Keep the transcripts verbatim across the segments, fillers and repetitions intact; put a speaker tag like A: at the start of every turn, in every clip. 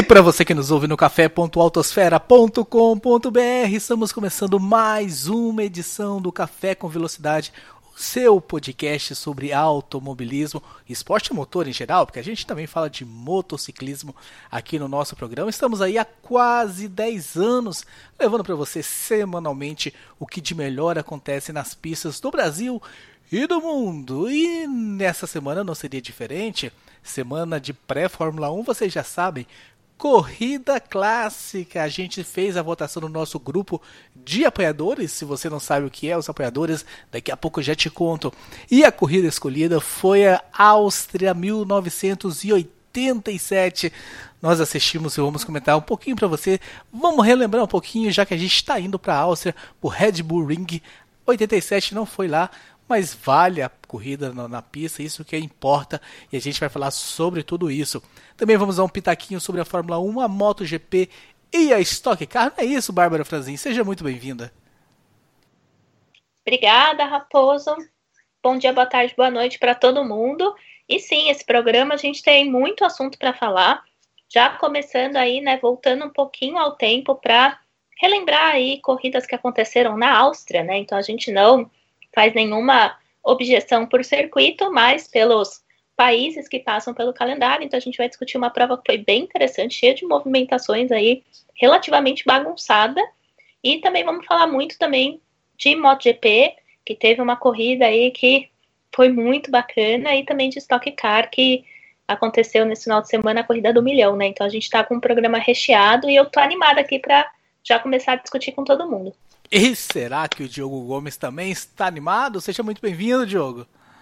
A: para você que nos ouve no café ponto autosfera ponto com ponto br, estamos começando mais uma edição do Café com Velocidade, o seu podcast sobre automobilismo, esporte motor em geral, porque a gente também fala de motociclismo aqui no nosso programa. Estamos aí há quase dez anos, levando para você semanalmente o que de melhor acontece nas pistas do Brasil e do mundo. E nessa semana não seria diferente, semana de pré-Fórmula um, vocês já sabem, corrida clássica. A gente fez a votação no nosso grupo de apoiadores. Se você não sabe o que é os apoiadores, daqui a pouco eu já te conto. E a corrida escolhida foi a Áustria mil novecentos e oitenta e sete. Nós assistimos e vamos comentar um pouquinho para você. Vamos relembrar um pouquinho, já que a gente está indo para a Áustria, o Red Bull Ring. oitenta e sete não foi lá, mas vale a corrida na, na pista, isso que importa, e a gente vai falar sobre tudo isso. Também vamos dar um pitaquinho sobre a Fórmula um, a MotoGP e a Stock Car. Não é isso, Bárbara Franzin? Seja muito bem-vinda.
B: Obrigada, Raposo. Bom dia, boa tarde, boa noite para todo mundo. E sim, esse programa a gente tem muito assunto para falar. Já começando aí, né, voltando um pouquinho ao tempo para relembrar aí corridas que aconteceram na Áustria, né? Então a gente não faz nenhuma objeção por circuito, mas pelos países que passam pelo calendário. Então a gente vai discutir uma prova que foi bem interessante, cheia de movimentações aí, relativamente bagunçada. E também vamos falar muito também de MotoGP, que teve uma corrida aí que foi muito bacana, e também de Stock Car, que aconteceu nesse final de semana, a corrida do milhão, né? Então a gente tá com um programa recheado e eu tô animada aqui para já começar a discutir com todo mundo.
A: E será que o Diogo Gomes também está animado? Seja muito bem-vindo, Diogo.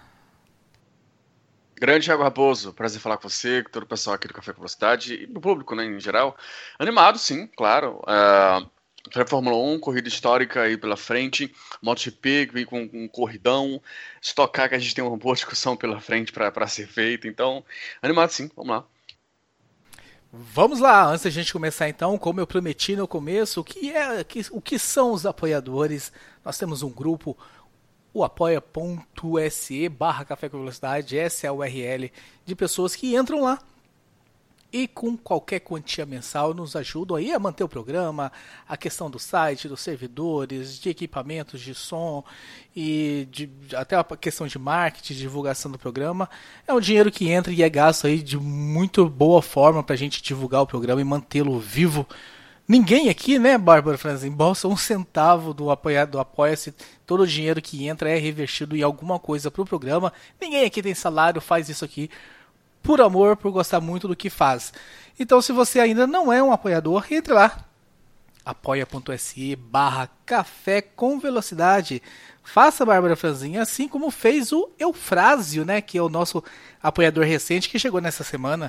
C: Grande Thiago Raposo, prazer falar com você, com todo o pessoal aqui do Café com Velocidade e do público, né, em geral. Animado, sim, claro. Uh, Fórmula um, corrida histórica aí pela frente, MotoGP com um corridão, Stock Car, que a gente tem uma boa discussão pela frente para ser feita. Então, animado sim, vamos lá.
A: Vamos lá, antes da gente começar então, como eu prometi no começo, o que, é, o que são os apoiadores? Nós temos um grupo, o apoia.se barra Café com Velocidade, essa é a U R L de pessoas que entram lá e com qualquer quantia mensal nos ajudam aí a manter o programa, a questão do site, dos servidores, de equipamentos de som e de, até a questão de marketing, de divulgação do programa. É um dinheiro que entra e é gasto aí de muito boa forma para a gente divulgar o programa e mantê-lo vivo. Ninguém aqui, né, Bárbara Franzin, embolsa um centavo do apoiado, do Apoia-se. Todo o dinheiro que entra é revertido em alguma coisa para o programa. Ninguém aqui tem salário, faz isso aqui por amor, por gostar muito do que faz. Então, se você ainda não é um apoiador, entre lá, apoia.se barra Café com Velocidade. Faça, Bárbara Franzin, assim como fez o Eufrásio, né, que é o nosso apoiador recente que chegou nessa semana.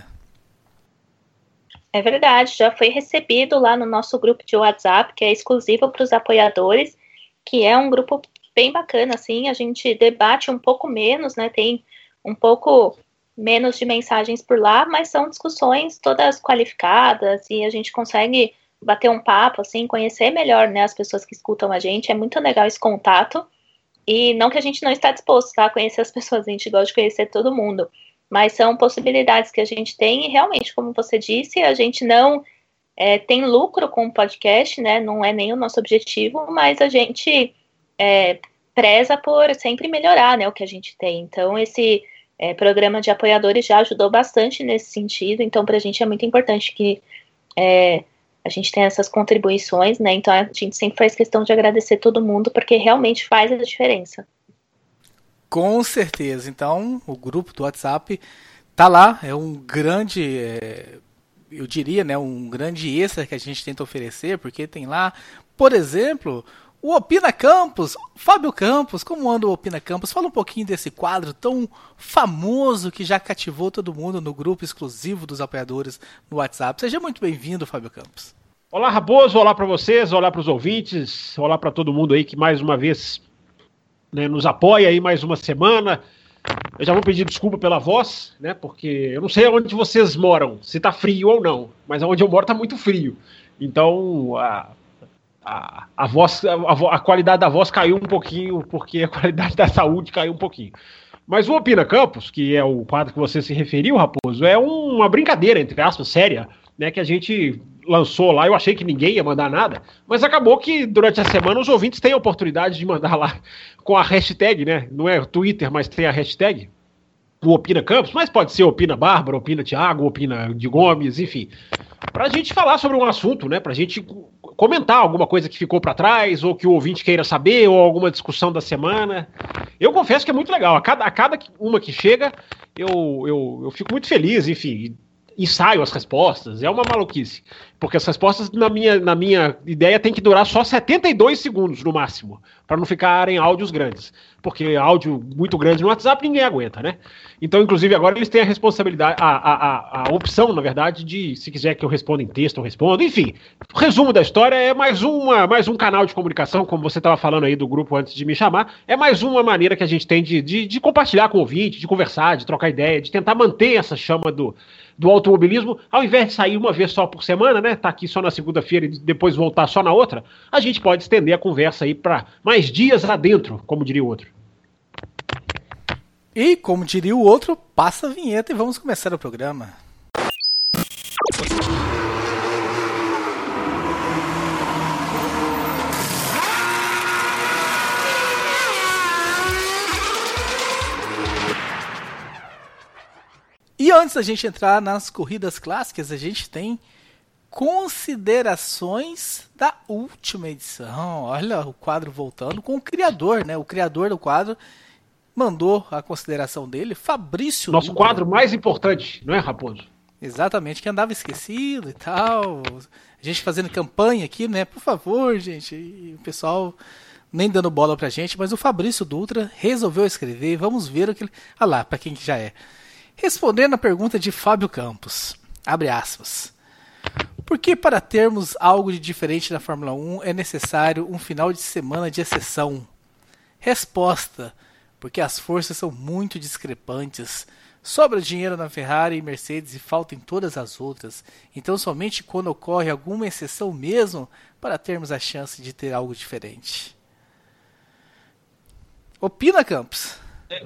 B: É verdade, já foi recebido lá no nosso grupo de WhatsApp, que é exclusivo para os apoiadores, que é um grupo bem bacana, assim, a gente debate um pouco menos, né, tem um pouco menos de mensagens por lá, mas são discussões todas qualificadas e a gente consegue bater um papo, assim, conhecer melhor, né, as pessoas que escutam a gente. É muito legal esse contato, e não que a gente não está disposto, tá, a conhecer as pessoas, a gente gosta de conhecer todo mundo, mas são possibilidades que a gente tem e realmente, como você disse, a gente não é, tem lucro com o podcast, né, não é nem o nosso objetivo, mas a gente é, preza por sempre melhorar, né, o que a gente tem. Então esse É, programa de apoiadores já ajudou bastante nesse sentido, então para a gente é muito importante que é, a gente tenha essas contribuições, né? Então a gente sempre faz questão de agradecer todo mundo, porque realmente faz a diferença.
A: Com certeza. Então o grupo do WhatsApp tá lá, é um grande, é, eu diria, né, um grande extra que a gente tenta oferecer, porque tem lá, por exemplo, o Opina Campos, Fábio Campos. Como anda o Opina Campos? Fala um pouquinho desse quadro tão famoso que já cativou todo mundo no grupo exclusivo dos apoiadores no WhatsApp. Seja muito bem-vindo, Fábio Campos.
D: Olá, Raposo, olá para vocês, olá para os ouvintes, olá para todo mundo aí que mais uma vez, né, nos apoia aí mais uma semana. Eu já vou pedir desculpa pela voz, né, porque eu não sei onde vocês moram, se tá frio ou não, mas onde eu moro tá muito frio. Então, a... A, a, voz, a, a qualidade da voz caiu um pouquinho, porque a qualidade da saúde caiu um pouquinho. Mas o Opina Campos, que é o quadro que você se referiu, Raposo, é uma brincadeira, entre aspas, séria, né, que a gente lançou lá. Eu achei que ninguém ia mandar nada, mas acabou que durante a semana os ouvintes têm a oportunidade de mandar lá com a hashtag, né? Não é Twitter, mas tem a hashtag, o Opina Campos, mas pode ser Opina Bárbara, Opina Thiago, Opina de Gomes, enfim, pra gente falar sobre um assunto, né? Pra gente comentar alguma coisa que ficou para trás, ou que o ouvinte queira saber, ou alguma discussão da semana. Eu confesso que é muito legal. A cada, a cada uma que chega, eu, eu, eu fico muito feliz, enfim, ensaio as respostas, é uma maluquice. Porque as respostas, na minha, na minha ideia, tem que durar só setenta e dois segundos no máximo, para não ficarem áudios grandes. Porque áudio muito grande no WhatsApp ninguém aguenta, né? Então, inclusive, agora eles têm a responsabilidade, a, a, a, a opção, na verdade, de, se quiser que eu responda em texto, eu respondo. Enfim, o resumo da história é mais, uma, mais um canal de comunicação, como você estava falando aí do grupo antes de me chamar, é mais uma maneira que a gente tem de, de, de compartilhar com o ouvinte, de conversar, de trocar ideia, de tentar manter essa chama do, do automobilismo, ao invés de sair uma vez só por semana, né, tá aqui só na segunda-feira e depois voltar só na outra, a gente pode estender a conversa aí para mais dias adentro, como diria o outro.
A: E, como diria o outro, passa a vinheta e vamos começar o programa. E antes da gente entrar nas corridas clássicas, a gente tem considerações da última edição. Olha o quadro voltando com o criador, né? O criador do quadro mandou a consideração dele, Fabrício
D: Nosso
A: Dutra.
D: quadro mais importante, não é, Raposo?
A: Exatamente, que andava esquecido e tal. A gente fazendo campanha aqui, né? Por favor, gente. E o pessoal nem dando bola pra gente, mas o Fabrício Dutra resolveu escrever. Vamos ver o que ele... Ah lá, pra quem que já é. Respondendo a pergunta de Fábio Campos, abre aspas. Por que para termos algo de diferente na Fórmula um é necessário um final de semana de exceção? Resposta: porque as forças são muito discrepantes. Sobra dinheiro na Ferrari e Mercedes e falta em todas as outras. Então somente quando ocorre alguma exceção mesmo para termos a chance de ter algo diferente. Opina, Campos.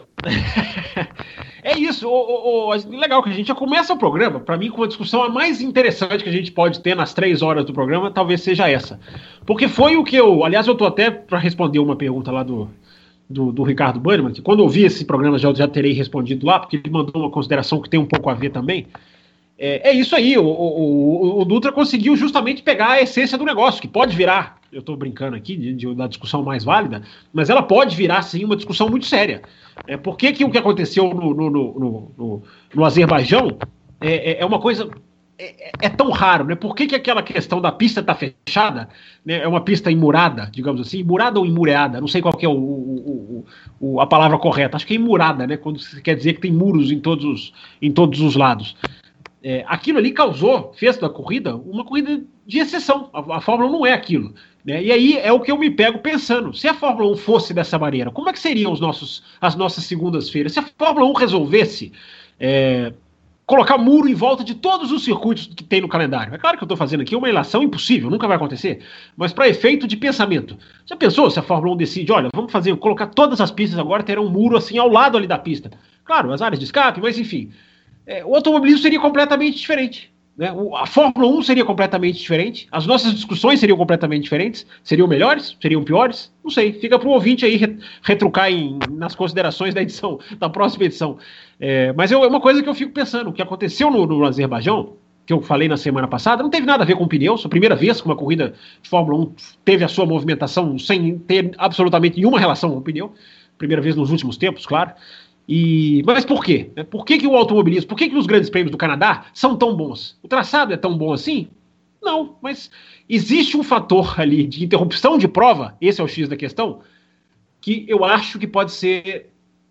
D: É isso, o, o, o, legal que a gente já começa o programa, para mim, com a discussão a mais interessante que a gente pode ter nas três horas do programa, talvez seja essa. Porque foi o que eu, aliás, eu tô até para responder uma pergunta lá do, do, do Ricardo Bannerman, que quando eu vi esse programa já, já terei respondido lá, porque ele mandou uma consideração que tem um pouco a ver também. É, é isso aí, o, o, o, o Dutra conseguiu justamente pegar a essência do negócio, que pode virar, eu estou brincando aqui de, de, da discussão mais válida, mas ela pode virar, sim, uma discussão muito séria. É, por que, que o que aconteceu no, no, no, no, no Azerbaijão é, é, é uma coisa... É, é tão raro, né? Por que, que aquela questão da pista está fechada, né? É uma pista imurada, digamos assim, imurada ou imureada, não sei qual que é o, o, o, a palavra correta, acho que é imurada, né? Quando você quer dizer que tem muros em todos os, em todos os lados. É, aquilo ali causou, fez da corrida, uma corrida de exceção. A, a Fórmula um não é aquilo, né? E aí é o que eu me pego pensando. Se a Fórmula um fosse dessa maneira, como é que seriam os nossos, as nossas segundas-feiras? Se a Fórmula um resolvesse é, colocar muro em volta de todos os circuitos que tem no calendário. É claro que eu estou fazendo aqui uma ilação impossível, nunca vai acontecer, mas para efeito de pensamento. Já pensou se a Fórmula um decide, olha, vamos fazer, colocar todas as pistas agora, terão um muro assim ao lado ali da pista. Claro, as áreas de escape, mas enfim... É, o automobilismo seria completamente diferente, né? O, a Fórmula um seria completamente diferente, as nossas discussões seriam completamente diferentes, seriam melhores, seriam piores, não sei, fica para o ouvinte aí re, retrucar em, nas considerações da edição, da próxima edição. É, mas eu, é uma coisa que eu fico pensando, o que aconteceu no, no Azerbaijão, que eu falei na semana passada, não teve nada a ver com pneus, a primeira vez que uma corrida de Fórmula um teve a sua movimentação sem ter absolutamente nenhuma relação com o pneu, primeira vez nos últimos tempos, claro. E, mas por quê? Por que, que o automobilismo, por que, que os grandes prêmios do Canadá são tão bons? O traçado é tão bom assim? Não, mas existe um fator ali de interrupção de prova, esse é o X da questão, que eu acho que pode ser,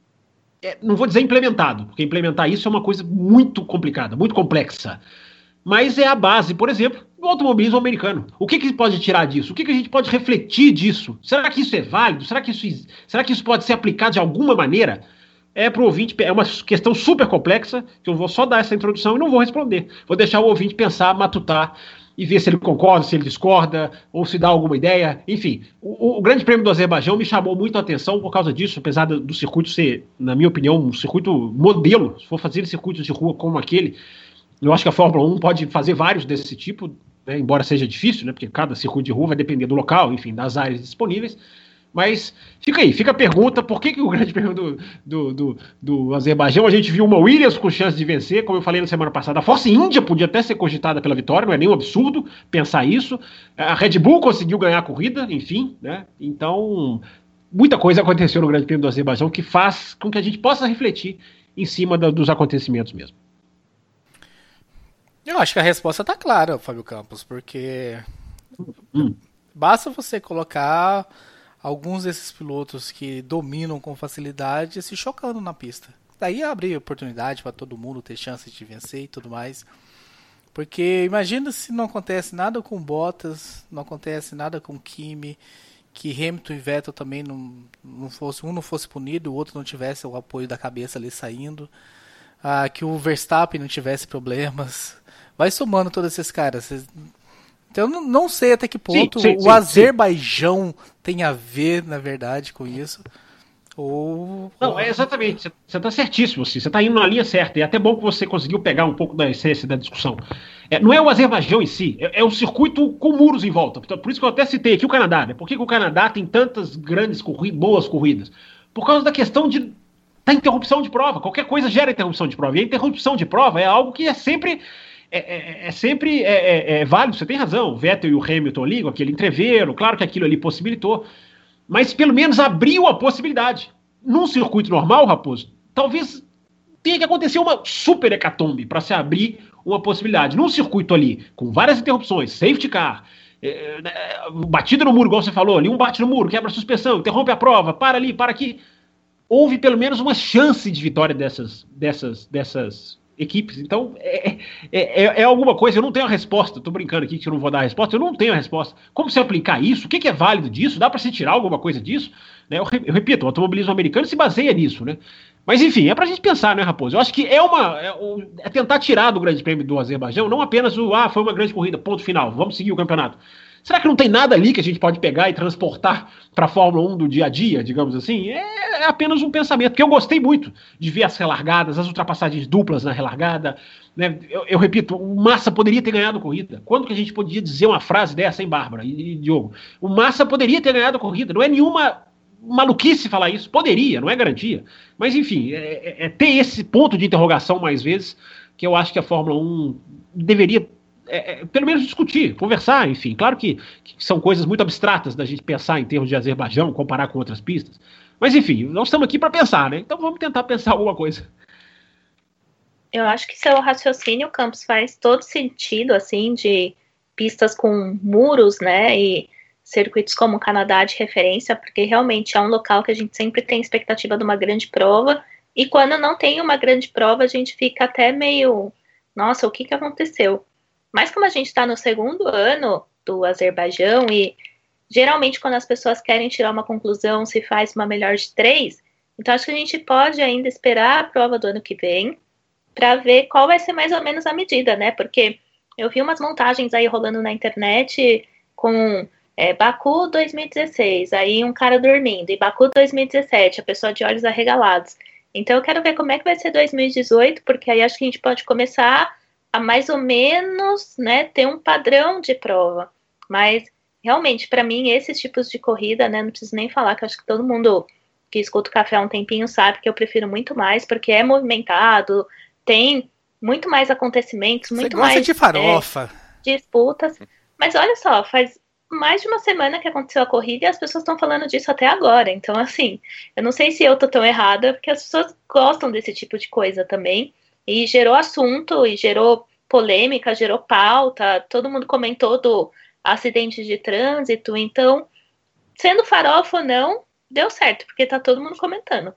D: é, não vou dizer implementado, porque implementar isso é uma coisa muito complicada, muito complexa, mas é a base, por exemplo, do automobilismo americano. O que, que se pode tirar disso? O que, que a gente pode refletir disso? Será que isso é válido? Será que isso, será que isso pode ser aplicado de alguma maneira? É para o ouvinte, é uma questão super complexa, que eu vou só dar essa introdução e não vou responder. Vou deixar o ouvinte pensar, matutar e ver se ele concorda, se ele discorda, ou se dá alguma ideia. Enfim, o, o Grande Prêmio do Azerbaijão me chamou muito a atenção por causa disso, apesar do, do circuito ser, na minha opinião, um circuito modelo. Se for fazer circuitos de rua como aquele, Eu acho que a Fórmula um pode fazer vários desse tipo, né, embora seja difícil, né, porque cada circuito de rua vai depender do local, enfim, das áreas disponíveis. Mas fica aí, fica a pergunta, por que, que o grande prêmio do, do, do, do Azerbaijão, a gente viu uma Williams com chance de vencer, como eu falei na semana passada, a Force India podia até ser cogitada pela vitória, não é nenhum absurdo pensar isso, a Red Bull conseguiu ganhar a corrida, enfim, né, então muita coisa aconteceu no grande prêmio do Azerbaijão que faz com que a gente possa refletir em cima da, dos acontecimentos mesmo.
A: Eu acho que a resposta tá clara, Fábio Campos, porque hum. basta você colocar alguns desses pilotos que dominam com facilidade se chocando na pista. Daí abre oportunidade para todo mundo ter chance de vencer e tudo mais. Porque imagina se não acontece nada com Bottas, não acontece nada com Kimi, que Hamilton e Vettel também não, não fosse, um não fosse punido, o outro não tivesse o apoio da cabeça ali saindo, ah, que o Verstappen não tivesse problemas. Vai somando todos esses caras. Então eu não sei até que ponto sim, sim, o sim, Azerbaijão sim. tem a ver, na verdade, com isso. Ou...
D: Não, é exatamente. Você está certíssimo. Você está indo na linha certa. E é até bom que você conseguiu pegar um pouco da essência da discussão. É, não é o Azerbaijão em si, é, é um circuito com muros em volta. Por isso que eu até citei aqui o Canadá. Né? Por que, que o Canadá tem tantas grandes corridas, boas corridas? Por causa da questão de, da interrupção de prova. Qualquer coisa gera interrupção de prova. E a interrupção de prova é algo que é sempre... É, é, é sempre é, é, é válido, você tem razão, o Vettel e o Hamilton ali, com aquele entreveiro, claro que aquilo ali possibilitou, mas pelo menos abriu a possibilidade. Num circuito normal, Raposo, talvez tenha que acontecer uma super hecatombe para se abrir uma possibilidade. Num circuito ali, com várias interrupções, safety car, é, é, batida no muro, igual você falou, ali um bate no muro, quebra a suspensão, interrompe a prova, para ali, para aqui, houve pelo menos uma chance de vitória dessas, dessas, dessas equipes. Então, é, é, é, é alguma coisa, eu não tenho a resposta, tô brincando aqui que eu não vou dar a resposta, eu não tenho a resposta. Como você aplicar isso? O que, que é válido disso? Dá para se tirar alguma coisa disso? Né? Eu, eu repito, o automobilismo americano se baseia nisso, né? Mas enfim, é pra gente pensar, né, Raposo? Eu acho que é uma é, é tentar tirar do Grande Prêmio do Azerbaijão, não apenas o, ah, foi uma grande corrida, ponto final, vamos seguir o campeonato. Será que não tem nada ali que a gente pode pegar e transportar para a Fórmula um do dia a dia, digamos assim? É, é apenas um pensamento, porque eu gostei muito de ver as relargadas, as ultrapassagens duplas na relargada. Né? Eu, eu repito, o Massa poderia ter ganhado a corrida. Quando que a gente podia dizer uma frase dessa, hein, Bárbara e, e Diogo? O Massa poderia ter ganhado a corrida, não é nenhuma maluquice falar isso, poderia, não é garantia. Mas enfim, é, é, é ter esse ponto de interrogação mais vezes que eu acho que a Fórmula um deveria É, é, pelo menos discutir, conversar, enfim. Claro que, que são coisas muito abstratas da gente pensar em termos de Azerbaijão, comparar com outras pistas. Mas, enfim, nós estamos aqui para pensar, né? Então vamos tentar pensar alguma coisa.
B: Eu acho que seu raciocínio, Campos, faz todo sentido, assim, de pistas com muros, né? E circuitos como o Canadá de referência, porque realmente é um local que a gente sempre tem expectativa de uma grande prova. E quando não tem uma grande prova, a gente fica até meio... Nossa, o que, que aconteceu? Mas como a gente está no segundo ano do Azerbaijão e geralmente quando as pessoas querem tirar uma conclusão se faz uma melhor de três, então acho que a gente pode ainda esperar a prova do ano que vem para ver qual vai ser mais ou menos a medida, né? Porque eu vi umas montagens aí rolando na internet com é, Baku dois mil e dezesseis, aí um cara dormindo, e Baku dois mil e dezessete, a pessoa de olhos arregalados. Então eu quero ver como é que vai ser dois mil e dezoito, porque aí acho que a gente pode começar a mais ou menos, né, ter um padrão de prova. Mas, realmente, para mim, esses tipos de corrida, né, não preciso nem falar, que eu acho que todo mundo que escuta o café há um tempinho sabe que eu prefiro muito mais, porque é movimentado, tem muito mais acontecimentos, muito
A: Você gosta
B: mais
A: de farofa.
B: É, disputas. Mas olha só, faz mais de uma semana que aconteceu a corrida e as pessoas estão falando disso até agora. Então, assim, eu não sei se eu tô tão errada, porque as pessoas gostam desse tipo de coisa também. E gerou assunto, e gerou polêmica, gerou pauta, todo mundo comentou do acidente de trânsito, então, sendo farofa ou não, deu certo, porque tá todo mundo comentando.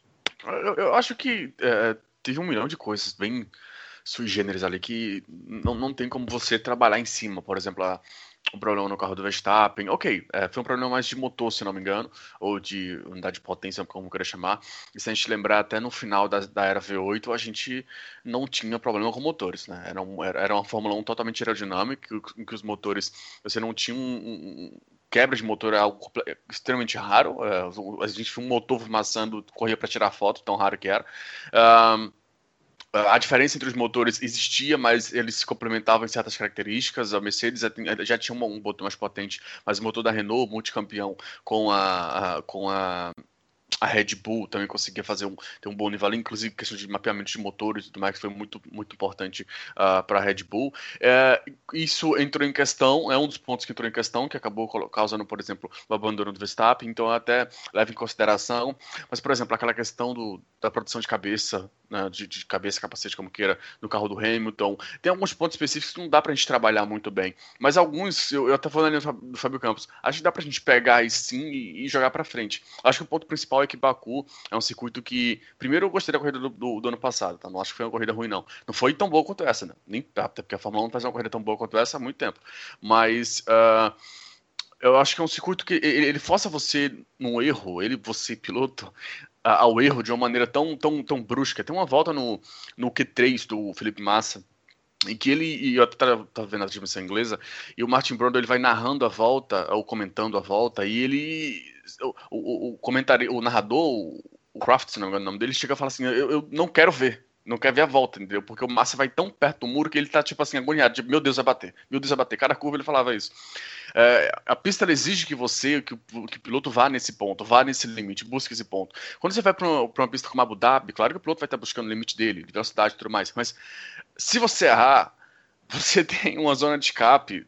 C: Eu, eu acho que é, teve um milhão de coisas bem sui generis ali que não, não tem como você trabalhar em cima, por exemplo, a um problema no carro do Verstappen, ok, é, foi um problema mais de motor, se não me engano, ou de unidade de potência, como queira chamar, e se a gente lembrar, até no final da, da era V oito, a gente não tinha problema com motores, né, era, um, era, era uma Fórmula um totalmente aerodinâmica, em que os motores, você não tinha um, um quebra de motor, é algo extremamente raro, é, a gente tinha um motor fumaçando, corria para tirar foto, tão raro que era, um, a diferença entre os motores existia, mas eles se complementavam em certas características. A Mercedes já tinha um, um motor mais potente, mas o motor da Renault, multicampeão, com a, a, com a, a Red Bull também conseguia fazer um, ter um bom nível ali, inclusive questão de mapeamento de motores e tudo mais, que foi muito, muito importante uh, para a Red Bull. É, isso entrou em questão, é um dos pontos que entrou em questão, que acabou causando, por exemplo, o abandono do Verstappen, então eu até levo em consideração. Mas, por exemplo, aquela questão do, da produção de cabeça, né, de, de cabeça, capacete, como queira, no carro do Hamilton, tem alguns pontos específicos que não dá pra gente trabalhar muito bem, mas alguns, eu, eu até falando ali do Fábio Campos, acho que dá pra gente pegar aí sim e, e jogar pra frente. Acho que o ponto principal é que Baku é um circuito que, primeiro eu gostei da corrida do, do, do ano passado, tá? Não acho que foi uma corrida ruim não, não foi tão boa quanto essa, né? Nem, até porque a Fórmula um não faz uma corrida tão boa quanto essa há muito tempo, mas uh, eu acho que é um circuito que ele, ele força você num erro, ele, você piloto, ao erro de uma maneira tão, tão, tão brusca. Tem uma volta no, no Q três do Felipe Massa, em que ele, e eu até estava vendo a transmissão inglesa, e o Martin Brundle ele vai narrando a volta, ou comentando a volta, e ele, o, o, o, comentário, o narrador, o Kraft, se não me engano o nome dele, chega e fala assim, eu, eu não quero ver, não quer ver a volta, entendeu? Porque o Massa vai tão perto do muro que ele tá, tipo assim, agoniado, tipo, meu Deus, vai bater, meu Deus, vai bater. Cada curva ele falava isso. É, a pista ela exige que você, que o, que o piloto vá nesse ponto, vá nesse limite, busque esse ponto. Quando você vai para uma, uma pista como Abu Dhabi, claro que o piloto vai estar buscando o limite dele, de velocidade e tudo mais, mas se você errar, você tem uma zona de escape,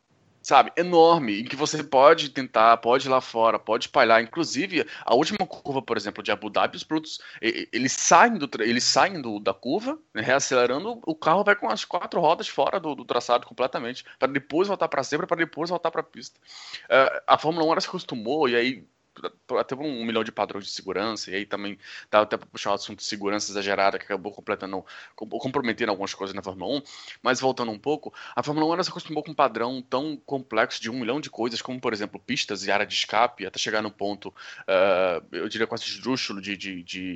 C: sabe, enorme, em que você pode tentar, pode ir lá fora, pode espalhar. Inclusive, a última curva, por exemplo, de Abu Dhabi, os pilotos, eles saem, do, eles saem do, da curva, né, reacelerando, o carro vai com as quatro rodas fora do, do traçado completamente, para depois voltar para sempre, para depois voltar para a pista. Uh, a Fórmula um ela se acostumou, e aí até um milhão de padrões de segurança, e aí também dá até para puxar o assunto de segurança exagerada, que acabou completando, comprometendo algumas coisas na Fórmula um, mas voltando um pouco, a Fórmula um ela se acostumou com um padrão tão complexo de um milhão de coisas, como por exemplo pistas e área de escape, até chegar no ponto, uh, eu diria quase esdrúxulo de, de, de,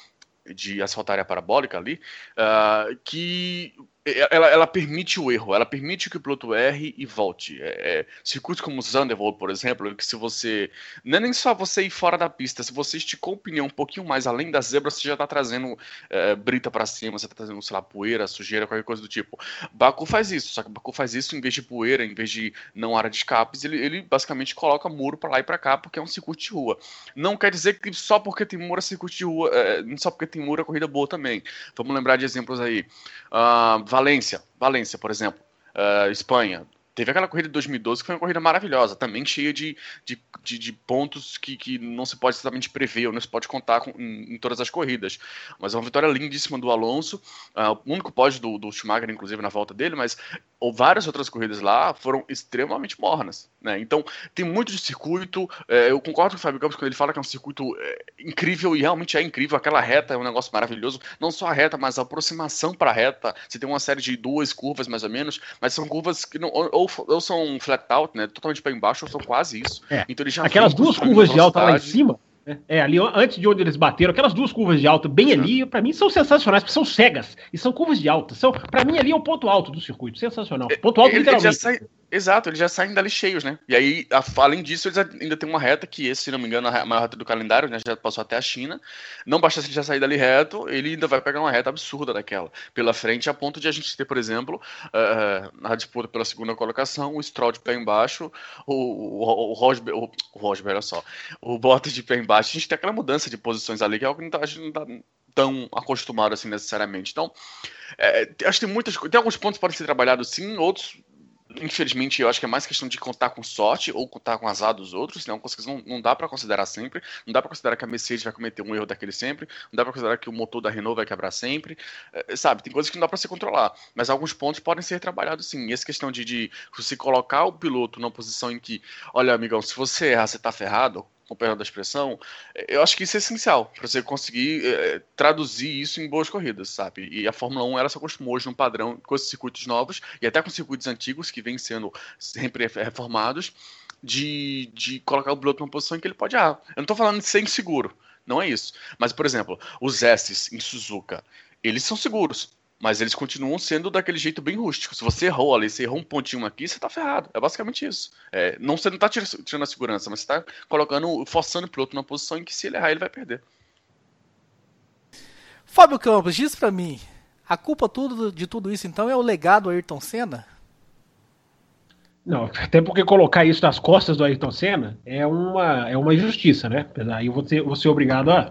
C: de asfaltar área parabólica ali, uh, que Ela, ela permite o erro, ela permite que o piloto erre e volte. É, é, circuitos como o Zandvoort, por exemplo, que se você... Não é nem só você ir fora da pista, se você esticou o pneu um pouquinho mais além da zebra, você já está trazendo é, brita para cima, você está trazendo, sei lá, poeira, sujeira, qualquer coisa do tipo. Baku faz isso, só que Baku faz isso em vez de poeira, em vez de não área de escapes, ele, ele basicamente coloca muro para lá e para cá, porque é um circuito de rua. Não quer dizer que só porque tem muro é circuito de rua, é, só porque tem muro é corrida boa também. Vamos lembrar de exemplos aí. Uh, Valência, Valência, por exemplo, uh, Espanha. Teve aquela corrida de dois mil e doze que foi uma corrida maravilhosa, também cheia de, de, de, de pontos que, que não se pode exatamente prever, ou não se pode contar com, em, em todas as corridas. Mas é uma vitória lindíssima do Alonso, uh, o único pódio do, do Schumacher, inclusive, na volta dele, mas ou várias outras corridas lá foram extremamente mornas, né? Então, tem muito de circuito, é, eu concordo com o Fábio Campos quando ele fala que é um circuito é, incrível, e realmente é incrível, aquela reta é um negócio maravilhoso, não só a reta, mas a aproximação para a reta, você tem uma série de duas curvas, mais ou menos, mas são curvas que não, ou, ou são flat out, né, totalmente para embaixo, ou são quase isso.
D: É.
C: Então, ele já
D: aquelas duas curvas de alta lá em cima, é, ali antes de onde eles bateram, aquelas duas curvas de alta bem ali, pra mim são sensacionais, porque são cegas, e são curvas de alta, são, pra mim ali é o ponto alto do circuito, sensacional, ponto alto
C: ele,
D: literalmente.
C: Ele já sai, exato, eles já saem dali cheios, né, e aí, a, além disso, eles ainda tem uma reta, que esse, se não me engano, a maior reta do calendário, né, já passou até a China, não basta se ele já sair dali reto, ele ainda vai pegar uma reta absurda daquela, pela frente, a ponto de a gente ter, por exemplo, uh, na disputa pela segunda colocação, o Stroll de pé embaixo, o, o, o Rosberg, o, o Rosberg, olha só, o Bottas de pé embaixo, a gente tem aquela mudança de posições ali, que é algo que a gente não tá tão acostumado assim necessariamente. Então, é, acho que tem muitas tem alguns pontos que podem ser trabalhados sim, outros, infelizmente, eu acho que é mais questão de contar com sorte ou contar com azar dos outros, senão não, não dá para considerar sempre, não dá para considerar que a Mercedes vai cometer um erro daquele sempre, não dá para considerar que o motor da Renault vai quebrar sempre, é, sabe, tem coisas que não dá para se controlar, mas alguns pontos podem ser trabalhados sim, e essa questão de, de você colocar o piloto numa posição em que, olha amigão, se você errar, você tá ferrado, com perdão da expressão, eu acho que isso é essencial para você conseguir é, traduzir isso em boas corridas, sabe? E a Fórmula um ela se acostumou hoje num padrão com esses circuitos novos e até com circuitos antigos que vêm sendo sempre reformados de, de colocar o piloto numa posição em que ele pode errar. Eu não tô falando de ser inseguro, não é isso. Mas, por exemplo, os S's em Suzuka, eles são seguros, mas eles continuam sendo daquele jeito bem rústico. Se você errou ali, você errou um pontinho aqui, você tá ferrado. É basicamente isso. É, não, você não tá tirando a segurança, mas você tá colocando, forçando o piloto numa posição em que se ele errar, ele vai perder.
A: Fábio Campos, diz pra mim, A culpa tudo, de tudo isso, então, é o legado Ayrton Senna?
D: Não, até porque colocar isso nas costas do Ayrton Senna é uma, é uma injustiça, né? Aí eu vou ser, vou ser obrigado a...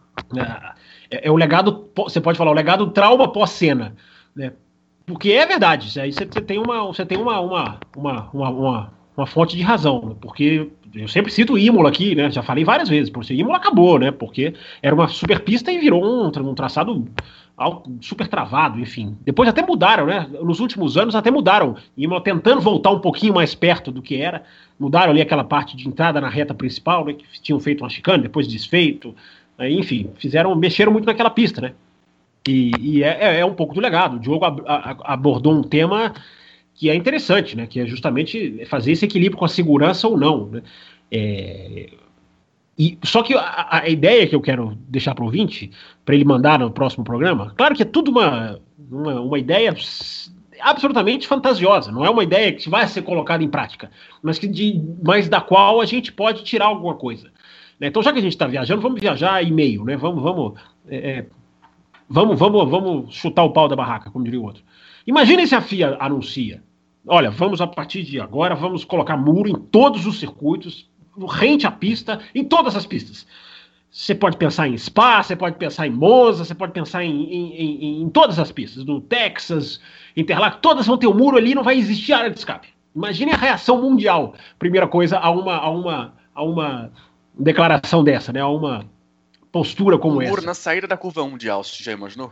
D: a é, é o legado, você pode falar, o legado trauma pós-Senna, né? Porque é verdade, aí você, você tem, uma, você tem uma, uma, uma, uma, uma, uma fonte de razão, né? Porque eu sempre cito o Imola aqui, né? Já falei várias vezes, por isso Imola acabou, né? Porque era uma super pista e virou um, um traçado super travado, enfim. Depois até mudaram, né? Nos últimos anos até mudaram. Imola tentando voltar um pouquinho mais perto do que era. Mudaram ali aquela parte de entrada na reta principal, né? Que tinham feito uma chicane, depois desfeito. Aí, enfim, fizeram, mexeram muito naquela pista, né? E, e é, é um pouco do legado. O Diogo ab, a, abordou um tema que é interessante, né? Que é justamente fazer esse equilíbrio com a segurança ou não, né? É... E, só que a, a ideia que eu quero deixar para o ouvinte, para ele mandar no próximo programa, claro que é tudo uma, uma, uma ideia absolutamente fantasiosa, não é uma ideia que vai ser colocada em prática, mas, que de, mas da qual a gente pode tirar alguma coisa. Né? Então, já que a gente está viajando, vamos viajar e meio, né? Vamos, vamos, é, vamos, vamos, vamos chutar o pau da barraca, como diria o outro. Imaginem se a F I A anuncia, olha, vamos a partir de agora, vamos colocar muro em todos os circuitos, rente à pista, em todas as pistas. Você pode pensar em Spa, você pode pensar em Monza, você pode pensar em, em, em, em todas as pistas, no Texas, Interlagos, todas vão ter um muro ali, não vai existir área de escape. Imagine a reação mundial, primeira coisa, a uma, a uma, a uma declaração dessa, né? A uma postura como
C: um
D: essa.
C: muro na saída da curva um de Austin, já imaginou?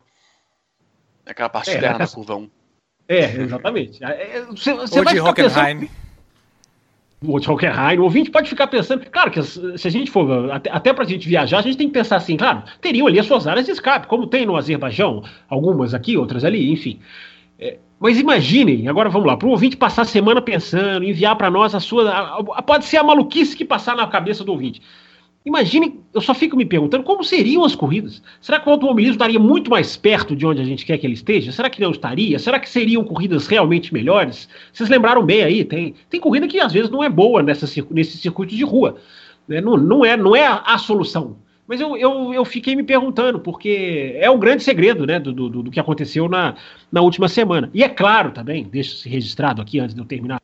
C: Aquela parte
D: é,
C: externa
D: da
C: curva um.
D: É, exatamente. Você, você
A: Ou
D: vai
A: de Hockenheim. Pensando...
D: Ou de Hockenheim. O ouvinte pode ficar pensando... Claro que se a gente for... Até, até pra gente viajar, a gente tem que pensar assim, claro, teriam ali as suas áreas de escape, como tem no Azerbaijão, algumas aqui, outras ali, enfim. É, mas imaginem, agora vamos lá, para o ouvinte passar a semana pensando, enviar para nós a sua... A, a, pode ser a maluquice que passar na cabeça do ouvinte. Imagine, eu só fico me perguntando como seriam as corridas. Será que o automobilismo estaria muito mais perto de onde a gente quer que ele esteja? Será que não estaria? Será que seriam corridas realmente melhores? Vocês lembraram bem aí, tem, tem corrida que às vezes não é boa nessa, nesse circuito de rua. Né? Não, não é, não é a, a solução. Mas eu, eu, eu fiquei me perguntando, porque é um grande segredo, né, do, do, do que aconteceu na, na última semana. E é claro também, deixa-se registrado aqui antes de eu terminar,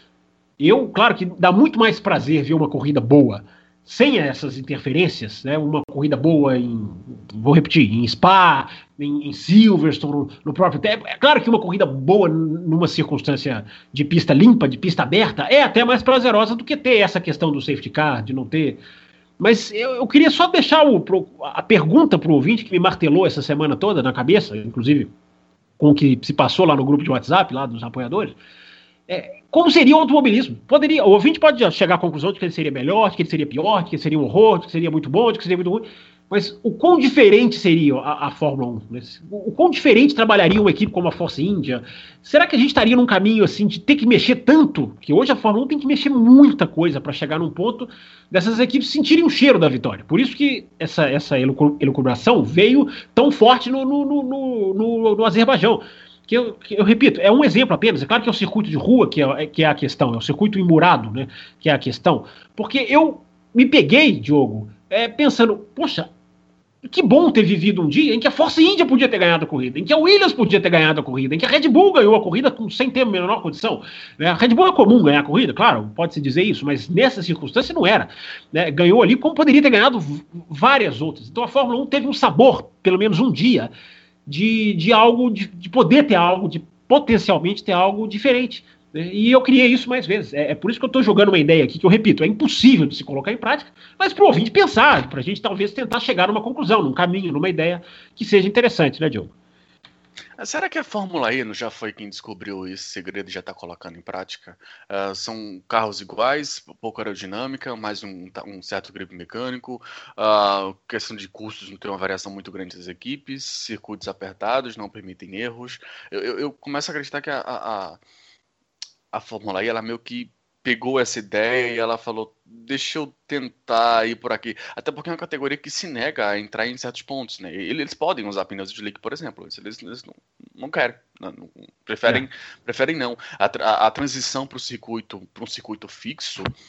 D: eu, claro que dá muito mais prazer ver uma corrida boa sem essas interferências, né, uma corrida boa em, vou repetir, em Spa, em, em Silverstone, no próprio... É claro que uma corrida boa numa circunstância de pista limpa, de pista aberta, é até mais prazerosa do que ter essa questão do safety car, de não ter... Mas eu, eu queria só deixar o, a pergunta para o ouvinte que me martelou essa semana toda na cabeça, inclusive com o que se passou lá no grupo de WhatsApp, lá dos apoiadores. É, como seria o automobilismo? Poderia, o ouvinte pode chegar à conclusão de que ele seria melhor, de que ele seria pior, de que ele seria um horror, de que seria muito bom, de que seria muito ruim. Mas o quão diferente seria a, a Fórmula um? Né? O, o quão diferente trabalharia uma equipe como a Force India? Será que a gente estaria num caminho assim de ter que mexer tanto? Que hoje a Fórmula um tem que mexer muita coisa para chegar num ponto dessas equipes sentirem o cheiro da vitória. Por isso que essa, essa elucubração veio tão forte no, no, no, no, no, no Azerbaijão. Que eu, que eu repito, é um exemplo apenas. É claro que é o circuito de rua que é, que é a questão, é o circuito imurado, né, que é a questão. Porque eu me peguei, Diogo, é, pensando, poxa, que bom ter vivido um dia em que a Force India podia ter ganhado a corrida, em que a Williams podia ter ganhado a corrida, em que a Red Bull ganhou a corrida com, sem ter a menor condição. Né? A Red Bull é comum ganhar a corrida, claro, pode-se dizer isso, mas nessa circunstância não era. Né? Ganhou ali como poderia ter ganhado várias outras. Então a Fórmula um teve um sabor, pelo menos um dia, De, de algo, de, de poder ter algo, de potencialmente ter algo diferente. Né? E eu criei isso mais vezes. É, é por isso que eu estou jogando uma ideia aqui, que eu repito, é impossível de se colocar em prática, mas para o ouvinte pensar, para a gente talvez tentar chegar numa conclusão, num caminho, numa ideia que seja interessante, né, Diogo?
C: Será que a Fórmula E não já foi quem descobriu esse segredo e já está colocando em prática? Uh, são carros iguais, pouca aerodinâmica, mais um, um certo grip mecânico, uh, questão de custos, não tem uma variação muito grande das equipes, circuitos apertados, não permitem erros. Eu, eu, eu começo a acreditar que a, a, a Fórmula E, ela meio que pegou essa ideia e ela falou, deixa eu tentar ir por aqui. Até porque é uma categoria que se nega a entrar em certos pontos, né? Eles podem usar pneus de slick, por exemplo. Eles, eles não, não querem. Não, não, preferem, é. preferem não. A, a, a transição para o circuito, para um circuito fixo,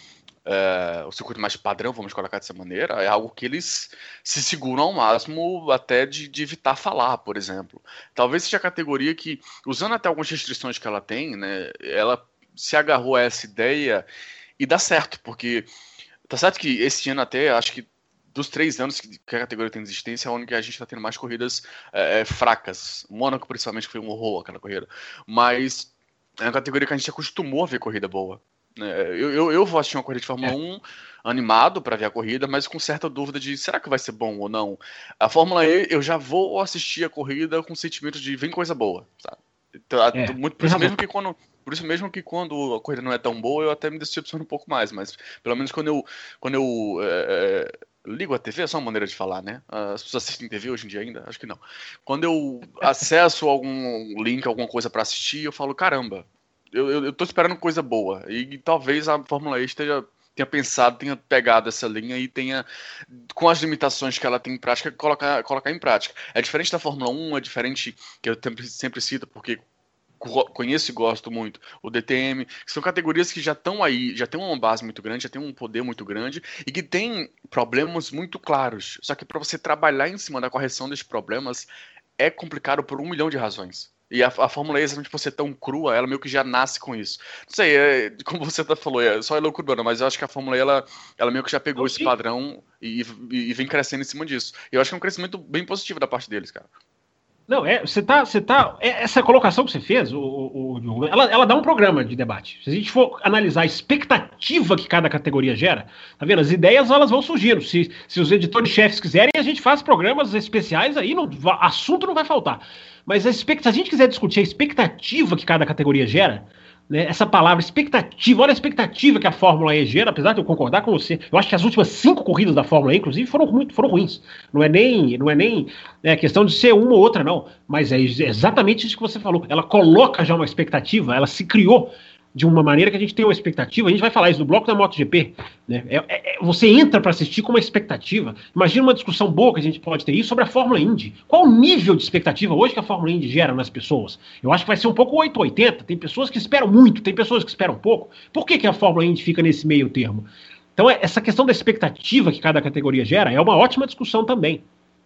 C: é, o circuito mais padrão, vamos colocar dessa maneira, é algo que eles se seguram ao máximo até de, de evitar falar, por exemplo. Talvez seja a categoria que, usando até algumas restrições que ela tem, né, ela se agarrou a essa ideia e dá certo, porque tá certo que esse ano até, acho que dos três anos que a categoria tem existência, é onde a gente está tendo mais corridas é, fracas. Mônaco, principalmente, que foi um horror aquela corrida. Mas é uma categoria que a gente acostumou a ver corrida boa. Eu, eu, eu vou assistir uma corrida de Fórmula é. um animado para ver a corrida, mas com certa dúvida de será que vai ser bom ou não. A Fórmula E, eu já vou assistir a corrida com o sentimento de vem coisa boa. Sabe? Então, é. muito, por, isso mesmo que quando, por isso mesmo que quando a corrida não é tão boa, eu até me decepciono um pouco mais. Mas pelo menos quando eu, quando eu é, ligo a T V, é só uma maneira de falar, né? As pessoas assistem T V hoje em dia ainda? Acho que não. Quando eu acesso algum link, alguma coisa para assistir, eu falo, caramba, eu, eu, eu tô esperando coisa boa. E, e talvez a Fórmula E esteja, tenha pensado, tenha pegado essa linha e tenha, com as limitações que ela tem em prática, colocar, colocar em prática. É diferente da Fórmula um, é diferente, que eu sempre, sempre cito, porque conheço e gosto muito, o D T M, que são categorias que já estão aí, já tem uma base muito grande, já tem um poder muito grande e que tem problemas muito claros. Só que para você trabalhar em cima da correção desses problemas é complicado por um milhão de razões. E a, a Fórmula E, exatamente por ser tão crua, ela meio que já nasce com isso. Não sei, é, como você tá falou, é só loucura, mas eu acho que a Fórmula E, ela, ela meio que já pegou esse padrão e, e, e vem crescendo em cima disso. E eu acho que é um crescimento bem positivo da parte deles, cara.
D: Não, é, você tá, você tá, é, essa colocação que você fez, o, o, o, ela, ela dá um programa de debate. Se a gente for analisar a expectativa que cada categoria gera, tá vendo? As ideias, elas vão surgindo. Se, se os editores-chefes quiserem, a gente faz programas especiais, aí não, assunto não vai faltar. Mas a expect, se a gente quiser discutir a expectativa que cada categoria gera, né, essa palavra expectativa, olha a expectativa que a Fórmula E gera, apesar de eu concordar com você, eu acho que as últimas cinco corridas da Fórmula E, inclusive, foram, muito, foram ruins. Não é nem, não é nem é, questão de ser uma ou outra, não. Mas é exatamente isso que você falou. Ela coloca já uma expectativa, ela se criou de uma maneira que a gente tem uma expectativa. A gente vai falar isso no bloco da MotoGP. Né? É, é, você entra para assistir com uma expectativa. Imagina uma discussão boa que a gente pode ter aí sobre a Fórmula Indy. Qual o nível de expectativa hoje que a Fórmula Indy gera nas pessoas? Eu acho que vai ser um pouco oito ou oitenta. Tem pessoas que esperam muito, tem pessoas que esperam pouco. Por que, que a Fórmula Indy fica nesse meio termo? Então, essa questão da expectativa que cada categoria gera é uma ótima discussão também.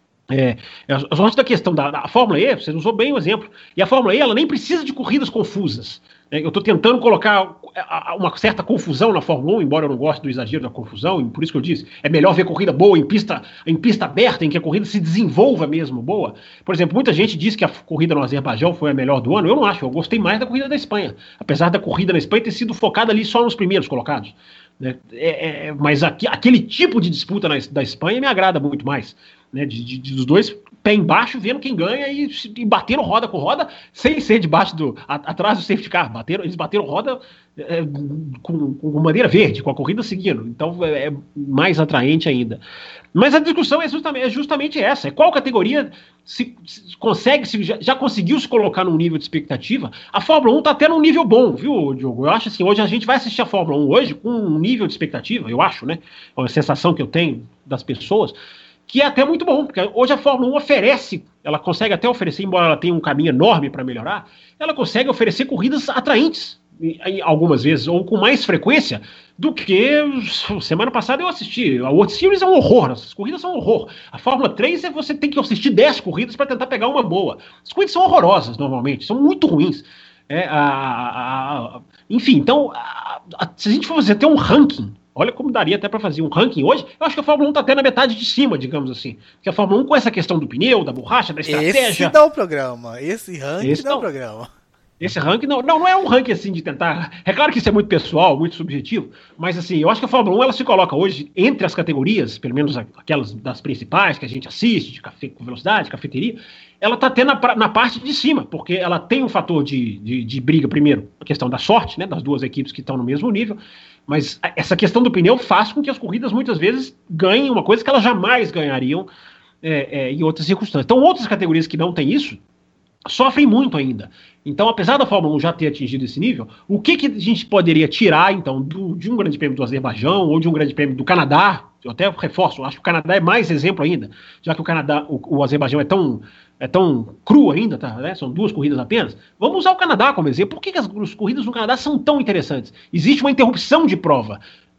D: É, eu gosto da questão da, da Fórmula E, você usou bem o exemplo. E a Fórmula E, ela nem precisa de corridas confusas. Eu estou tentando colocar uma certa confusão na Fórmula um, embora eu não goste do exagero da confusão, e por isso que eu disse, é melhor ver corrida boa em pista, em pista aberta, em que a corrida se desenvolva mesmo boa. Por exemplo, muita gente diz que a corrida no Azerbaijão foi a melhor do ano. Eu não acho, eu gostei mais da corrida da Espanha, apesar da corrida na Espanha ter sido focada ali só nos primeiros colocados. Né? É, é, mas aqui, aquele tipo de disputa na, da Espanha me agrada muito mais. Né, de, de, de, dos dois pé embaixo, vendo quem ganha e, e bateram roda com roda, sem ser debaixo do, a, atrás do safety car. Bateram, eles bateram roda é, com, com bandeira verde, com a corrida seguindo. Então é, é mais atraente ainda. Mas a discussão é justamente, é justamente essa: é qual categoria se, se consegue, se já, já conseguiu se colocar num nível de expectativa. A Fórmula um está até num nível bom, viu, Diogo? Eu acho assim, hoje a gente vai assistir a Fórmula um hoje com um nível de expectativa, eu acho, né? É uma sensação que eu tenho das pessoas, que é até muito bom, porque hoje a Fórmula um oferece, ela consegue até oferecer, embora ela tenha um caminho enorme para melhorar, ela consegue oferecer corridas atraentes, algumas vezes, ou com mais frequência, do que semana passada eu assisti. A World Series é um horror, as corridas são um horror. A Fórmula três é você tem que assistir dez corridas para tentar pegar uma boa. As corridas são horrorosas normalmente, são muito ruins. É, a, a, a, enfim, então, a, a, se a gente for fazer até um ranking, olha como daria até para fazer um ranking hoje, eu acho que a Fórmula um está até na metade de cima, digamos assim. Porque a Fórmula um, com essa questão do pneu, da borracha, da estratégia...
A: Esse dá o programa, esse ranking esse dá o programa.
D: Esse ranking, não, não, não é um ranking assim de tentar... É claro que isso é muito pessoal, muito subjetivo, mas assim, eu acho que a Fórmula um, ela se coloca hoje entre as categorias, pelo menos aquelas das principais que a gente assiste, de café com velocidade, cafeteria, ela está até na, na parte de cima, porque ela tem um fator de, de, de briga, primeiro, a questão da sorte, né, das duas equipes que estão no mesmo nível, mas essa questão do pneu faz com que as corridas muitas vezes ganhem uma coisa que elas jamais ganhariam é, é, em outras circunstâncias. Então, outras categorias que não têm isso sofrem muito ainda. Então, apesar da Fórmula um já ter atingido esse nível, o que, que a gente poderia tirar, então, do, de um grande prêmio do Azerbaijão ou de um grande prêmio do Canadá? Eu até reforço, acho que o Canadá é mais exemplo ainda, já que o Canadá, o, o Azerbaijão é tão, é tão cru ainda, tá, né? São duas corridas apenas. Vamos usar o Canadá como exemplo. Por que, que as, as corridas no Canadá são tão interessantes? Existe uma interrupção de prova.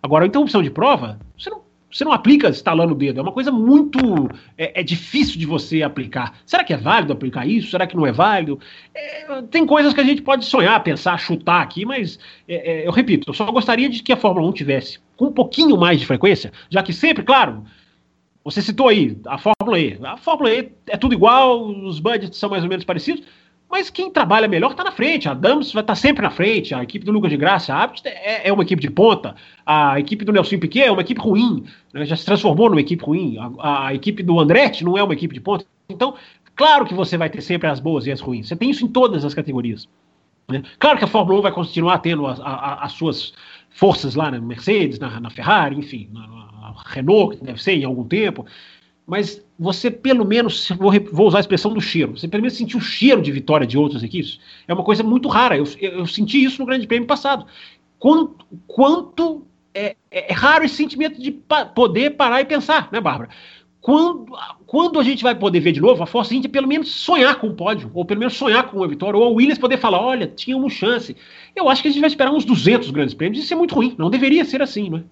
D: Agora, a interrupção de prova, você não, você não aplica estalando o dedo. É uma coisa muito... É, é difícil de você aplicar. Será que é válido aplicar isso? Será que não é válido? É, tem coisas que a gente pode sonhar, pensar, chutar aqui, mas é, é, eu repito, eu só gostaria de que a Fórmula um tivesse com um pouquinho mais de frequência, já que sempre, claro, você citou aí a Fórmula E. A Fórmula E é tudo igual, os budgets são mais ou menos parecidos, mas quem trabalha melhor está na frente. A Dams vai estar sempre na frente. A equipe do Lucas de Graça, a Abt é, é uma equipe de ponta. A equipe do Nelson Piquet é uma equipe ruim, né? Já se transformou numa equipe ruim. A, a equipe do Andretti não é uma equipe de ponta. Então, claro que você vai ter sempre as boas e as ruins. Você tem isso em todas as categorias, né? Claro que a Fórmula um vai continuar tendo a, a, as suas forças lá na Mercedes, na, na Ferrari, enfim, na, na Renault, que deve ser em algum tempo. Mas você, pelo menos, vou, vou usar a expressão do cheiro, você pelo menos sentiu o cheiro de vitória de outras equipes. É uma coisa muito rara. Eu, eu, eu senti isso no Grande Prêmio passado. Quanto, quanto é, é, é raro esse sentimento de pa poder parar e pensar, né, Bárbara? Quando, quando a gente vai poder ver de novo a Force India pelo menos sonhar com o pódio, ou pelo menos sonhar com uma vitória, ou a Williams poder falar, olha, tinha uma chance. Eu acho que a gente vai esperar uns duzentos Grandes Prêmios. Isso é muito ruim. Não deveria ser assim, não é?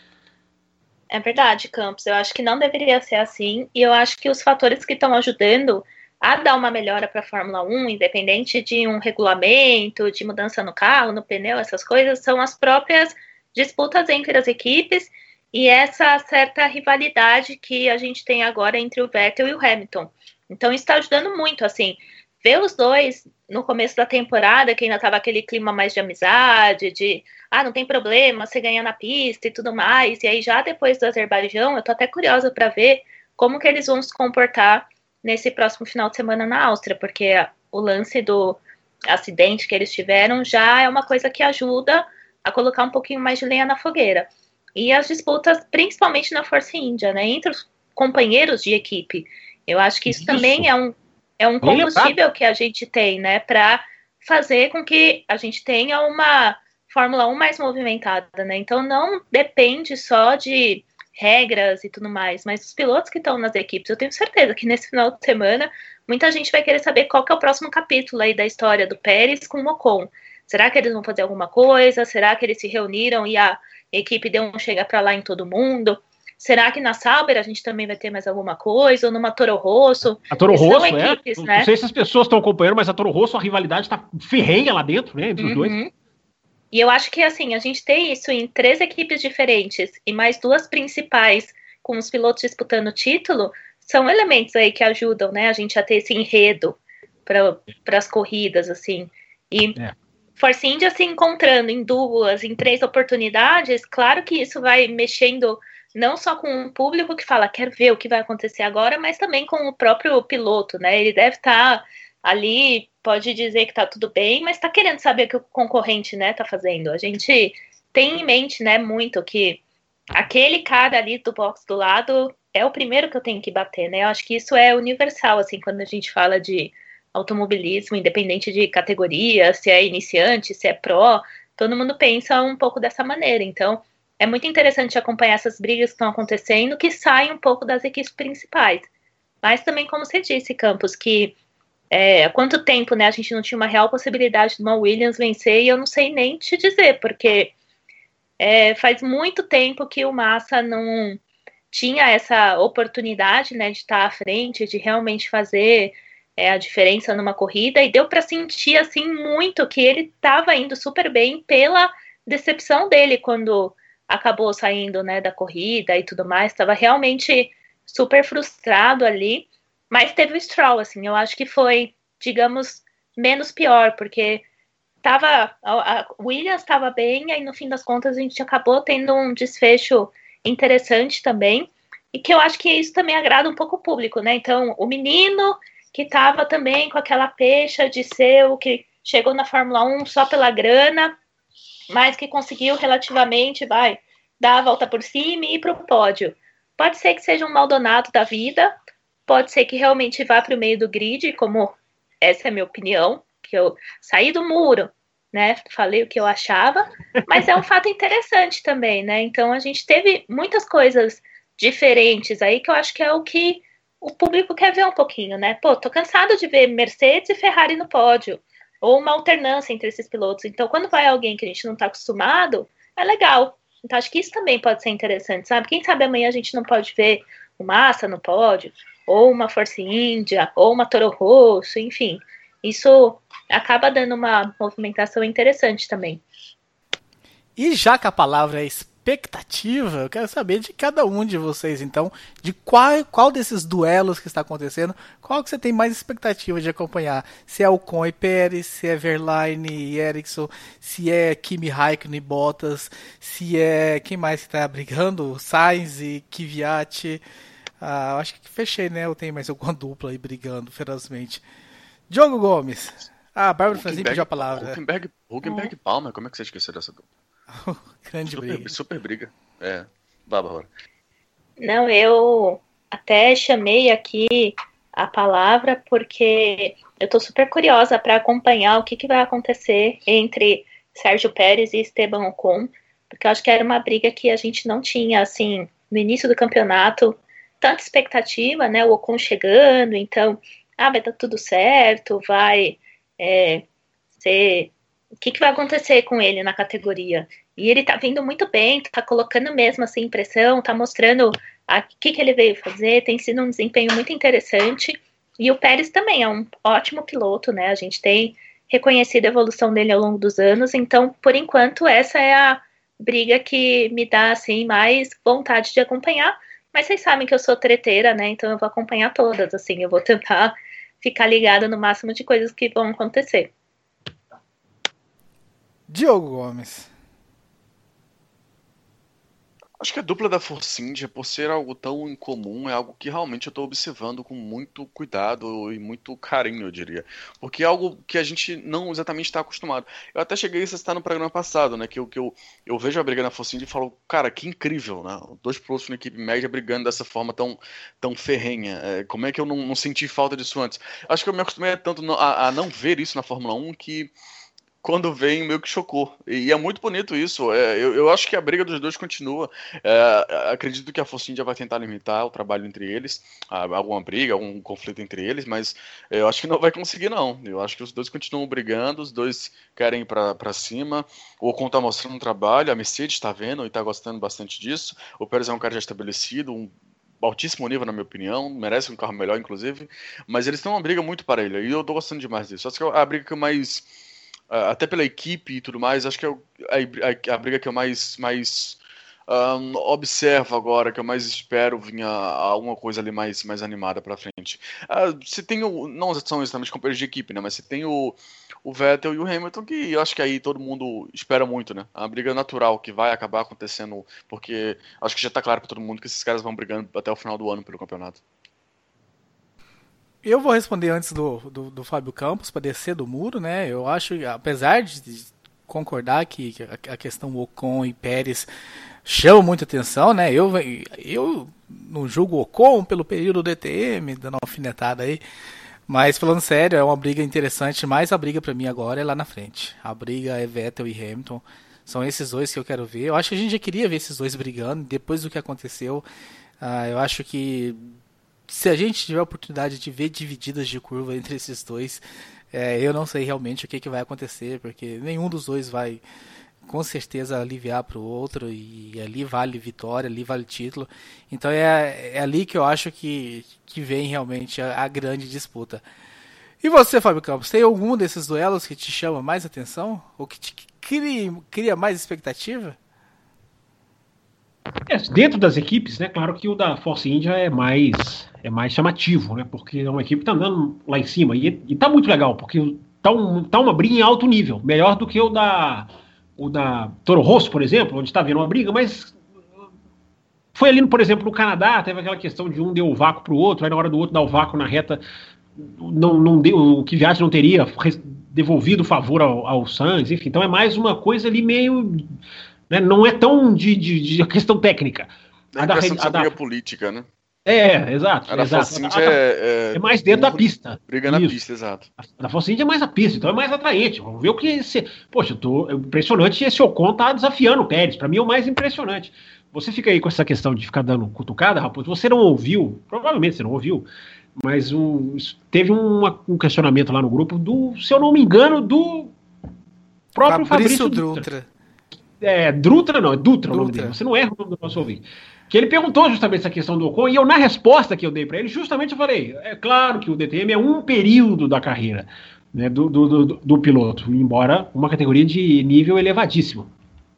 B: É verdade, Campos. Eu acho que não deveria ser assim. E eu acho que os fatores que estão ajudando a dar uma melhora para a Fórmula um, independente de um regulamento, de mudança no carro, no pneu, essas coisas, são as próprias disputas entre as equipes e essa certa rivalidade que a gente tem agora entre o Vettel e o Hamilton. Então, isso está ajudando muito, assim. Ver os dois no começo da temporada, que ainda estava aquele clima mais de amizade, de, ah, não tem problema, você ganha na pista e tudo mais. E aí, já depois do Azerbaijão, eu tô até curiosa para ver como que eles vão se comportar nesse próximo final de semana na Áustria, porque o lance do acidente que eles tiveram já é uma coisa que ajuda a colocar um pouquinho mais de lenha na fogueira. E as disputas, principalmente na Force India, né, entre os companheiros de equipe. Eu acho que isso, isso. também é um É um combustível que a gente tem, né, para fazer com que a gente tenha uma Fórmula um mais movimentada, né? Então não depende só de regras e tudo mais, mas os pilotos que estão nas equipes, eu tenho certeza que nesse final de semana muita gente vai querer saber qual que é o próximo capítulo aí da história do Pérez com o Ocon. Será que eles vão fazer alguma coisa? Será que eles se reuniram e a equipe deu um chega para lá em todo mundo? Será que na Sauber a gente também vai ter mais alguma coisa? Ou numa Toro Rosso?
D: A Toro Rosso, é. Equipes, né? Não sei se as pessoas estão acompanhando, mas a Toro Rosso, a rivalidade está ferrenha lá dentro, né? Entre os uhum. dois.
B: E eu acho que, assim, a gente tem isso em três equipes diferentes e mais duas principais com os pilotos disputando o título, são elementos aí que ajudam, né? A gente a ter esse enredo para as corridas, assim. E é. Force India se encontrando em duas, em três oportunidades, claro que isso vai mexendo não só com o público que fala, quero ver o que vai acontecer agora, mas também com o próprio piloto, né? Ele deve estar tá ali, pode dizer que tá tudo bem, mas tá querendo saber o que o concorrente, né, tá fazendo. A gente tem em mente, né, muito que aquele cara ali do box do lado é o primeiro que eu tenho que bater, né? Eu acho que isso é universal, assim, quando a gente fala de automobilismo, independente de categoria, se é iniciante, se é pró, todo mundo pensa um pouco dessa maneira. Então, é muito interessante acompanhar essas brigas que estão acontecendo, que saem um pouco das equipes principais. Mas também, como você disse, Campos, que é, há quanto tempo, né, a gente não tinha uma real possibilidade de uma Williams vencer, e eu não sei nem te dizer, porque é, faz muito tempo que o Massa não tinha essa oportunidade, né, de estar à frente, de realmente fazer é, a diferença numa corrida, e deu para sentir, assim, muito que ele estava indo super bem pela decepção dele quando acabou saindo, né, da corrida e tudo mais, estava realmente super frustrado ali, mas teve o Stroll, assim, eu acho que foi, digamos, menos pior, porque tava, a, a Williams estava bem, aí no fim das contas a gente acabou tendo um desfecho interessante também, e que eu acho que isso também agrada um pouco o público, né, então o menino que estava também com aquela pecha de ser o que chegou na Fórmula um só pela grana, mas que conseguiu relativamente, vai, dar a volta por cima e ir para o pódio. Pode ser que seja um Maldonado da vida, pode ser que realmente vá para o meio do grid, como essa é a minha opinião, que eu saí do muro, né, falei o que eu achava, mas é um fato interessante também, né, então a gente teve muitas coisas diferentes aí, que eu acho que é o que o público quer ver um pouquinho, né, pô, tô cansado de ver Mercedes e Ferrari no pódio, ou uma alternância entre esses pilotos. Então, quando vai alguém que a gente não está acostumado, é legal, Então acho que isso também pode ser interessante, sabe? Quem sabe amanhã a gente não pode ver o Massa no pódio, ou uma Force India, ou uma Toro Rosso, enfim. Isso acaba dando uma movimentação interessante também.
A: E já que a palavra é expectativa, eu quero saber de cada um de vocês, então, de qual, qual desses duelos que está acontecendo, qual que você tem mais expectativa de acompanhar? Se é Ocon e Pérez, se é Verlaine e Ericsson, se é Kimi Raikkonen e Bottas, se é... quem mais que está brigando? Sainz e Kvyat. Ah, acho que fechei, né? Eu tenho mais alguma dupla aí brigando ferozmente. Diogo Gomes. Ah, Bárbara Franzin pediu a palavra.
C: Huckenberg, Huckenberg e Palmer, como é que você esqueceu dessa dupla?
A: Grande
C: super,
A: briga.
C: Super briga. É, Bárbara.
B: Não, eu até chamei aqui a palavra porque eu tô super curiosa para acompanhar o que, que vai acontecer entre Sérgio Pérez e Esteban Ocon, porque eu acho que era uma briga que a gente não tinha, assim, no início do campeonato, tanta expectativa, né? O Ocon chegando, então, ah, vai dar tudo certo, vai é, ser... O que, que vai acontecer com ele na categoria? E ele tá vindo muito bem, tá colocando mesmo assim impressão, tá mostrando o que, que ele veio fazer, tem sido um desempenho muito interessante. E o Pérez também é um ótimo piloto, né? A gente tem reconhecido a evolução dele ao longo dos anos, então, por enquanto, essa é a briga que me dá, assim, mais vontade de acompanhar. Mas vocês sabem que eu sou treteira, né? Então eu vou acompanhar todas, assim, eu vou tentar ficar ligada no máximo de coisas que vão acontecer.
A: Diogo Gomes.
C: Acho que a dupla da Force India, por ser algo tão incomum, é algo que realmente eu estou observando com muito cuidado e muito carinho, eu diria. Porque é algo que a gente não exatamente está acostumado. Eu até cheguei a citar no programa passado, né? Que, eu, que eu, eu vejo a briga na Force India e falo, cara, que incrível, né? Dois pilotos na equipe média brigando dessa forma tão, tão ferrenha. É, como é que eu não, não senti falta disso antes? Acho que eu me acostumei tanto a, a não ver isso na Fórmula um que... quando vem, meio que chocou. E é muito bonito isso. É, eu, eu acho que a briga dos dois continua. É, acredito que a Force India vai tentar limitar o trabalho entre eles, alguma briga, algum conflito entre eles, mas eu acho que não vai conseguir, não. Eu acho que os dois continuam brigando, os dois querem ir pra, pra cima. O Ocon tá mostrando um trabalho, a Mercedes tá vendo e tá gostando bastante disso. O Pérez é um cara já estabelecido, um altíssimo nível, na minha opinião, merece um carro melhor, inclusive, mas eles têm uma briga muito parelha, e eu tô gostando demais disso. Acho que é a briga que eu mais... até pela equipe e tudo mais, acho que é a, a, a briga que eu mais, mais um, observo agora, que eu mais espero vinha alguma coisa ali mais, mais animada pra frente. Uh, você tem o, não são exatamente companheiros de equipe, né, mas você tem o, o Vettel e o Hamilton, que eu acho que aí todo mundo espera muito, né, a briga natural que vai acabar acontecendo, porque acho que já tá claro pra todo mundo que esses caras vão brigando até o final do ano pelo campeonato.
A: Eu vou responder antes do, do, do Fábio Campos, para descer do muro, né? Eu acho, apesar de concordar que a, a questão Ocon e Pérez chama muita atenção, né? Eu, eu não julgo o Ocon pelo período D T M, dando uma alfinetada aí, mas falando sério, é uma briga interessante, mas a briga para mim agora é lá na frente. A briga é Vettel e Hamilton, são esses dois que eu quero ver. Eu acho que a gente já queria ver esses dois brigando, depois do que aconteceu, uh, eu acho que se a gente tiver a oportunidade de ver divididas de curva entre esses dois, é, eu não sei realmente o que, que vai acontecer, porque nenhum dos dois vai com certeza aliviar para o outro, e ali vale vitória, ali vale título. Então é, é ali que eu acho que, que vem realmente a, a grande disputa. E você, Fábio Campos, tem algum desses duelos que te chama mais atenção? Ou que te cria, cria mais expectativa?
D: É, dentro das equipes, né, claro que o da Force India é mais, é mais chamativo, né, porque é uma equipe que tá andando lá em cima, e, e tá muito legal, porque tá, um, tá uma briga em alto nível, melhor do que o da, o da Toro Rosso, por exemplo, onde tá vendo uma briga, mas foi ali, por exemplo, no Canadá, teve aquela questão de um deu o vácuo pro outro, aí na hora do outro dar o vácuo na reta, não, não deu, o Kvyat não teria devolvido o favor ao, ao Sainz, enfim, então é mais uma coisa ali meio... Né, não é tão de, de, de questão técnica.
C: É a da, a da política, né?
D: É, exato.
C: A da
D: exato.
C: Force India é,
D: é, é mais dentro da pista.
C: Briga na Isso. pista, exato.
D: A da Force India é mais a pista, então é mais atraente. Vamos ver o que esse... Poxa, eu tô... é impressionante esse Ocon tá desafiando o Pérez. Para mim é o mais impressionante. Você fica aí com essa questão de ficar dando cutucada, Raposo. Você não ouviu, provavelmente você não ouviu, mas um, teve uma, um questionamento lá no grupo do, se eu não me engano, do próprio Fabrício, Fabrício Dutra. Dutra. É, Drutra não, é Dutra, Dutra o nome dele. Você não erra o nome do nosso ouvinte. Que ele perguntou justamente essa questão do Ocon, e eu, na resposta que eu dei para ele, justamente eu falei, é claro que o D T M é um período da carreira, né, do, do, do, do piloto, embora uma categoria de nível elevadíssimo.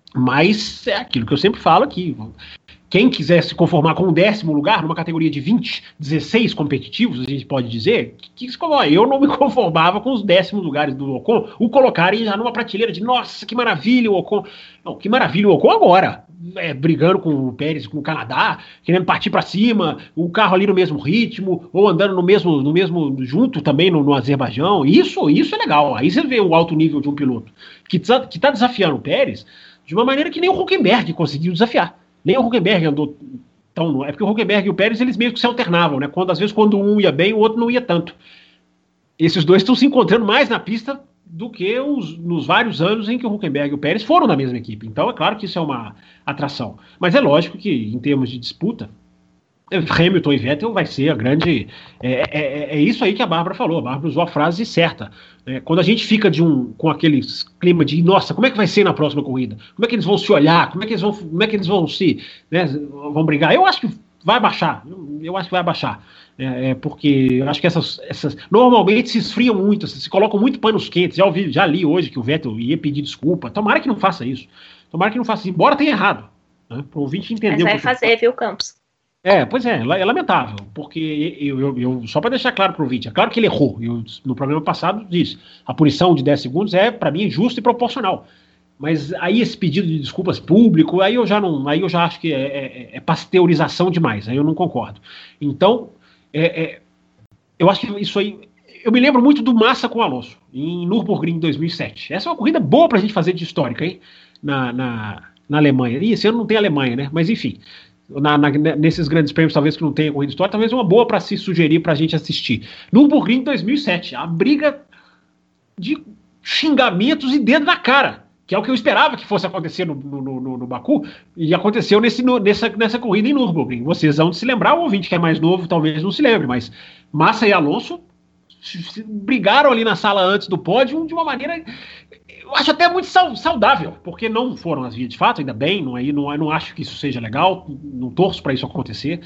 D: Mas é aquilo que eu sempre falo aqui. Quem quiser se conformar com o décimo lugar, numa categoria de vinte, dezesseis competitivos, a gente pode dizer, que, que se conforma. Eu não me conformava com os décimos lugares do Ocon, o colocarem já numa prateleira de, nossa, que maravilha o Ocon. Não, que maravilha o Ocon agora, é, brigando com o Pérez, com o Canadá, querendo partir para cima, o carro ali no mesmo ritmo, ou andando no mesmo, no mesmo junto também no, no Azerbaijão. Isso, isso é legal. Aí você vê o alto nível de um piloto que está que tá desafiando o Pérez de uma maneira que nem o Hülkenberg conseguiu desafiar. Nem o Hülkenberg andou tão... É porque o Hülkenberg e o Pérez, eles meio que se alternavam, né? Quando, às vezes, quando um ia bem, o outro não ia tanto. Esses dois estão se encontrando mais na pista do que os, nos vários anos em que o Hülkenberg e o Pérez foram da mesma equipe. Então, é claro que isso é uma atração. Mas é lógico que, em termos de disputa, Hamilton e Vettel vai ser a grande... É, é, é isso aí que a Bárbara falou. A Bárbara usou a frase certa. É, quando a gente fica de um, com aquele clima de, nossa, como é que vai ser na próxima corrida? Como é que eles vão se olhar? Como é que eles vão, como é que eles vão se... Né, vão brigar? Eu acho que vai baixar. Eu acho que vai baixar. É, é porque eu acho que essas, essas... Normalmente se esfriam muito, se colocam muito panos quentes. Já, ouvi, já li hoje que o Vettel ia pedir desculpa. Tomara que não faça isso. Tomara que não faça isso. Embora tenha errado. Né, para o ouvinte entender.
B: Mas vai fazer, viu, Campos?
D: É, pois é, é lamentável, porque eu, eu, eu só para deixar claro para o ouvinte, é claro que ele errou, eu, no programa passado disse, a punição de dez segundos é, para mim, justa e proporcional, mas aí esse pedido de desculpas público, aí eu já não, aí eu já acho que é, é, é pasteurização demais, aí eu não concordo. Então, é, é, eu acho que isso aí, eu me lembro muito do Massa com o Alonso, em Nürburgring em dois mil e sete, essa é uma corrida boa para a gente fazer de histórica, hein, na, na, na Alemanha, e esse ano não tem Alemanha, né, mas enfim... Na, na, nesses grandes prêmios, talvez que não tenha corrida histórica, talvez uma boa para se sugerir para a gente assistir. No Nürburgring dois mil e sete, a briga de xingamentos e dedo na cara, que é o que eu esperava que fosse acontecer no, no, no, no Baku, e aconteceu nesse, no, nessa, nessa corrida em Nürburgring. Vocês vão se lembrar, o ouvinte que é mais novo talvez não se lembre, mas Massa e Alonso brigaram ali na sala antes do pódio de uma maneira... Eu acho até muito saudável, porque não foram as vias de fato, ainda bem, não, aí, não, não acho que isso seja legal, não torço para isso acontecer,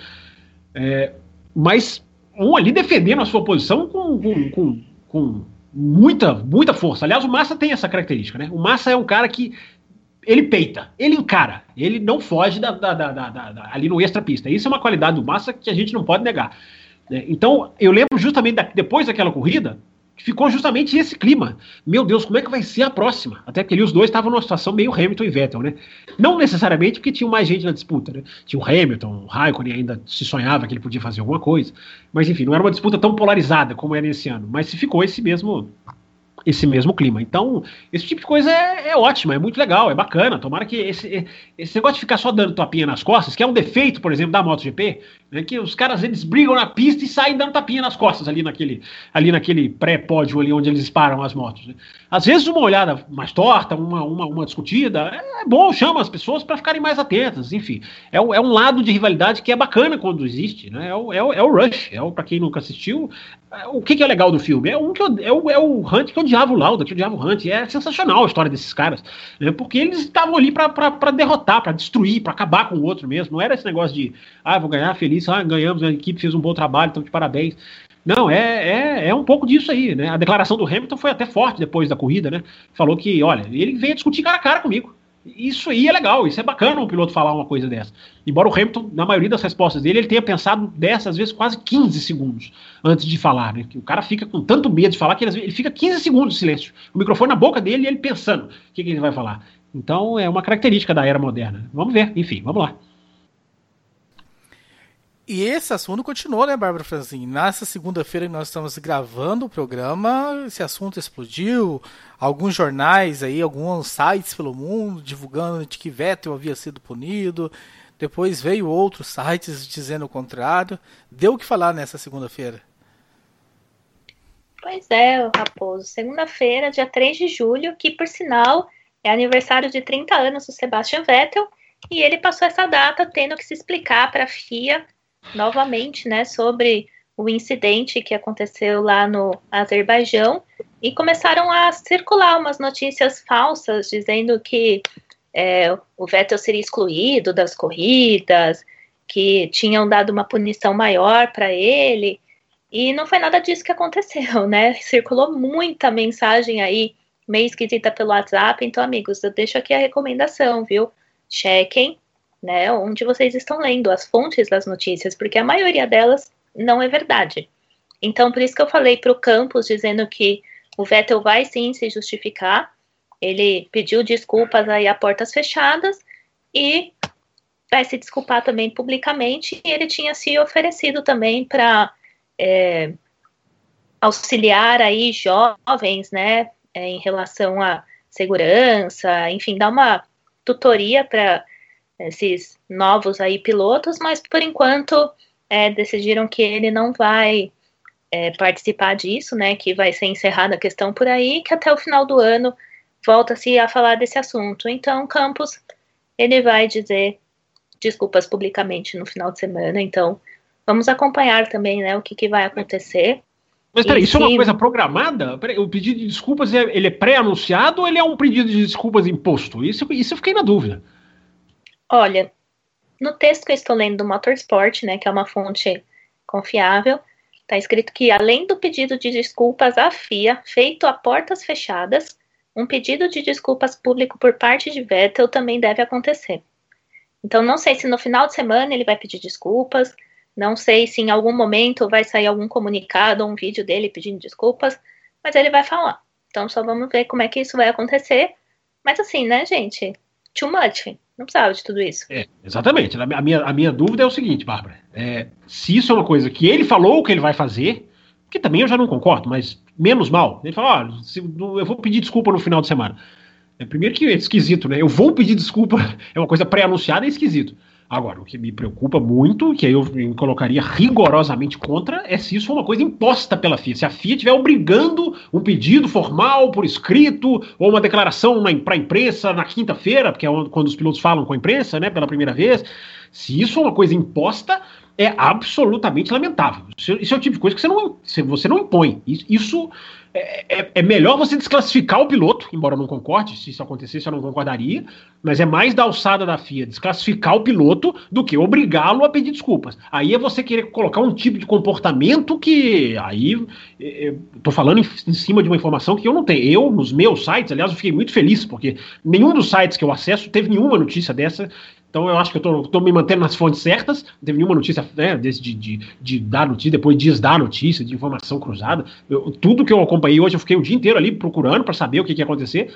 D: é, mas um ali defendendo a sua posição com, com, com, com muita, muita força. Aliás, o Massa tem essa característica, né? O Massa é um cara que ele peita, ele encara, ele não foge da, da, da, da, da, ali no extra-pista. Isso é uma qualidade do Massa que a gente não pode negar. Né? Então, eu lembro justamente da, depois daquela corrida, ficou justamente esse clima. Meu Deus, como é que vai ser a próxima? Até porque ali os dois estavam numa situação meio Hamilton e Vettel, né? Não necessariamente porque tinha mais gente na disputa, né? Tinha o Hamilton, o Raikkonen ainda se sonhava que ele podia fazer alguma coisa. Mas enfim, não era uma disputa tão polarizada como era nesse ano. Mas se ficou esse mesmo... esse mesmo clima. Então, esse tipo de coisa é, é ótimo, é muito legal, é bacana. Tomara que esse, esse negócio de ficar só dando tapinha nas costas, que é um defeito, por exemplo, da MotoGP, né, que os caras, eles brigam na pista e saem dando tapinha nas costas ali naquele, ali naquele pré-pódio ali onde eles param as motos. Né. Às vezes uma olhada mais torta, uma, uma, uma discutida, é bom, chama as pessoas para ficarem mais atentas, enfim. É, é um lado de rivalidade que é bacana quando existe, né, é, o, é, o, é o Rush, é o, para quem nunca assistiu, é, o que, que é legal do filme? É, um que eu, é, o, é o Hunt que eu odiava o Lauda, que odiava o Hunt, e é sensacional a história desses caras, né, porque eles estavam ali para derrotar, para destruir, para acabar com o outro mesmo, não era esse negócio de, ah, vou ganhar feliz, ah, ganhamos, a equipe fez um bom trabalho, então de parabéns. Não, é, é, é um pouco disso aí, né? A declaração do Hamilton foi até forte depois da corrida, né? Falou que, olha, ele veio discutir cara a cara comigo. Isso aí é legal, isso é bacana um piloto falar uma coisa dessa. Embora o Hamilton, na maioria das respostas dele, ele tenha pensado dessa, às vezes, quase quinze segundos antes de falar, né? Que o cara fica com tanto medo de falar que ele, ele fica quinze segundos de silêncio. O microfone na boca dele e ele pensando o que, que ele vai falar. Então, é uma característica da era moderna. Vamos ver, enfim, vamos lá.
A: E esse assunto continuou, né, Bárbara Franzin? Nessa segunda-feira que nós estamos gravando o programa, esse assunto explodiu. Alguns jornais aí, alguns sites pelo mundo divulgando de que Vettel havia sido punido. Depois veio outros sites dizendo o contrário. Deu o que falar nessa segunda-feira?
B: Pois é, Raposo. Segunda-feira, dia três de julho, que por sinal é aniversário de trinta anos do Sebastian Vettel. E ele passou essa data tendo que se explicar para a F I A novamente, né, sobre o incidente que aconteceu lá no Azerbaijão, e começaram a circular umas notícias falsas dizendo que é, o Vettel seria excluído das corridas, que tinham dado uma punição maior para ele, e não foi nada disso que aconteceu, né? Circulou muita mensagem aí, meio esquisita pelo WhatsApp, então, amigos, eu deixo aqui a recomendação, viu? Chequem, né, onde vocês estão lendo as fontes das notícias, porque a maioria delas não é verdade. Então, por isso que eu falei para o Campos, dizendo que o Vettel vai sim se justificar, ele pediu desculpas aí a portas fechadas, e vai se desculpar também publicamente, e ele tinha se oferecido também para é, auxiliar aí jovens, né, é, em relação à segurança, enfim, dar uma tutoria para esses novos aí pilotos, mas por enquanto é, decidiram que ele não vai é, participar disso, né, que vai ser encerrada a questão por aí, que até o final do ano volta-se a falar desse assunto. Então, Campos, ele vai dizer desculpas publicamente no final de semana, então vamos acompanhar também, né, o que, que vai acontecer.
D: Mas peraí, isso
B: se...
D: é uma coisa programada? Peraí, o pedido de desculpas, é, ele é pré-anunciado ou ele é um pedido de desculpas imposto? Isso, isso eu fiquei na dúvida.
B: Olha, no texto que eu estou lendo do Motorsport, né, que é uma fonte confiável, está escrito que além do pedido de desculpas à F I A, feito a portas fechadas, um pedido de desculpas público por parte de Vettel também deve acontecer. Então, não sei se no final de semana ele vai pedir desculpas, não sei se em algum momento vai sair algum comunicado ou um vídeo dele pedindo desculpas, mas ele vai falar. Então, só vamos ver como é que isso vai acontecer. Mas assim, né, gente? Too much. Não precisava de tudo isso.
D: É, exatamente. A minha, a minha dúvida é o seguinte, Bárbara. É, se isso é uma coisa que ele falou que ele vai fazer, que também eu já não concordo, mas menos mal. Ele falou, olha, eu vou pedir desculpa no final de semana. É, primeiro que é esquisito, né? Eu vou pedir desculpa, é uma coisa pré-anunciada, é esquisito. Agora, o que me preocupa muito, que aí eu me colocaria rigorosamente contra, é se isso for uma coisa imposta pela F I A. Se a F I A estiver obrigando um pedido formal por escrito, ou uma declaração para a imprensa na quinta-feira, porque é quando os pilotos falam com a imprensa, né, pela primeira vez, se isso for uma coisa imposta, é absolutamente lamentável. Isso, isso é o tipo de coisa que você não, você não impõe. Isso, isso é, é, é melhor você desclassificar o piloto, embora eu não concorde, se isso acontecesse eu não concordaria, mas é mais da alçada da F I A desclassificar o piloto do que obrigá-lo a pedir desculpas. Aí é você querer colocar um tipo de comportamento que aí estou falando em, em cima de uma informação que eu não tenho. Eu, nos meus sites, aliás, eu fiquei muito feliz, porque nenhum dos sites que eu acesso teve nenhuma notícia dessa. Então eu acho que eu estou me mantendo nas fontes certas, não teve nenhuma notícia, né, de, de, de dar notícia, depois desdar notícia, de informação cruzada. Eu, tudo que eu acompanhei hoje, eu fiquei o dia inteiro ali procurando para saber o que, que ia acontecer.